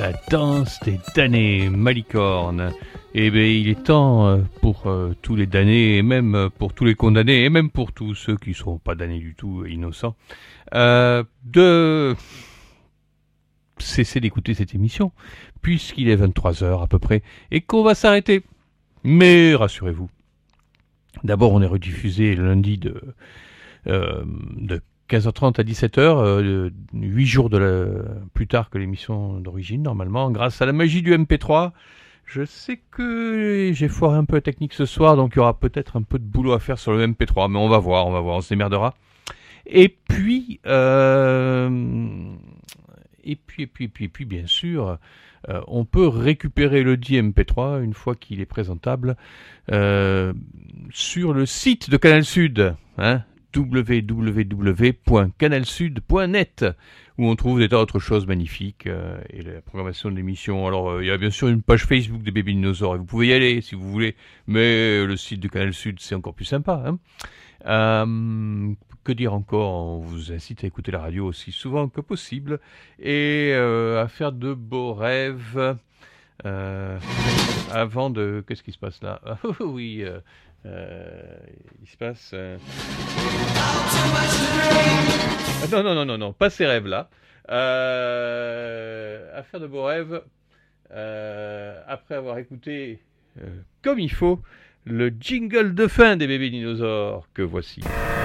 La danse des damnés, Malicorne. Eh bien, il est temps pour tous les damnés, et même pour tous les condamnés, et même pour tous ceux qui ne sont pas damnés du tout, innocents, de cesser d'écouter cette émission, puisqu'il est 23h à peu près, et qu'on va s'arrêter. Mais rassurez-vous, d'abord on est rediffusé le lundi de 15h30 à 17h, 8 jours plus tard que l'émission d'origine, normalement, grâce à la magie du MP3. Je sais que j'ai foiré un peu la technique ce soir, donc il y aura peut-être un peu de boulot à faire sur le MP3, mais on va voir, on se démerdera. Et puis, bien sûr, on peut récupérer le dit MP3 une fois qu'il est présentable sur le site de Canal Sud, hein, www.canalsud.net, où on trouve des tas d'autres choses magnifiques et la programmation de l'émission. Alors, il y a bien sûr une page Facebook des Baby Dinosaures, et vous pouvez y aller si vous voulez, mais le site de Canal Sud, c'est encore plus sympa. Hein. Que dire encore? On vous incite à écouter la radio aussi souvent que possible et à faire de beaux rêves avant de... Qu'est-ce qui se passe là? Oui, il se passe... Non, pas ces rêves-là. À faire de beaux rêves après avoir écouté comme il faut le jingle de fin des Bébés Dinosaures que voici.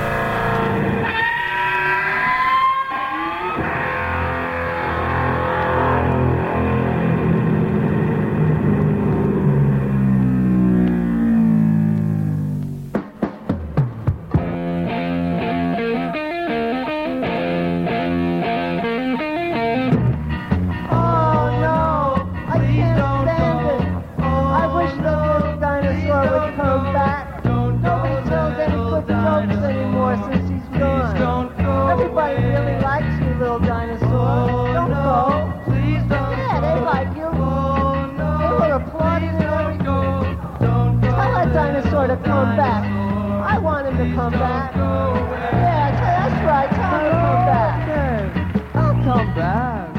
To come back. I want him to come back. Yeah, that's right. Tell him to come back. I'll come back.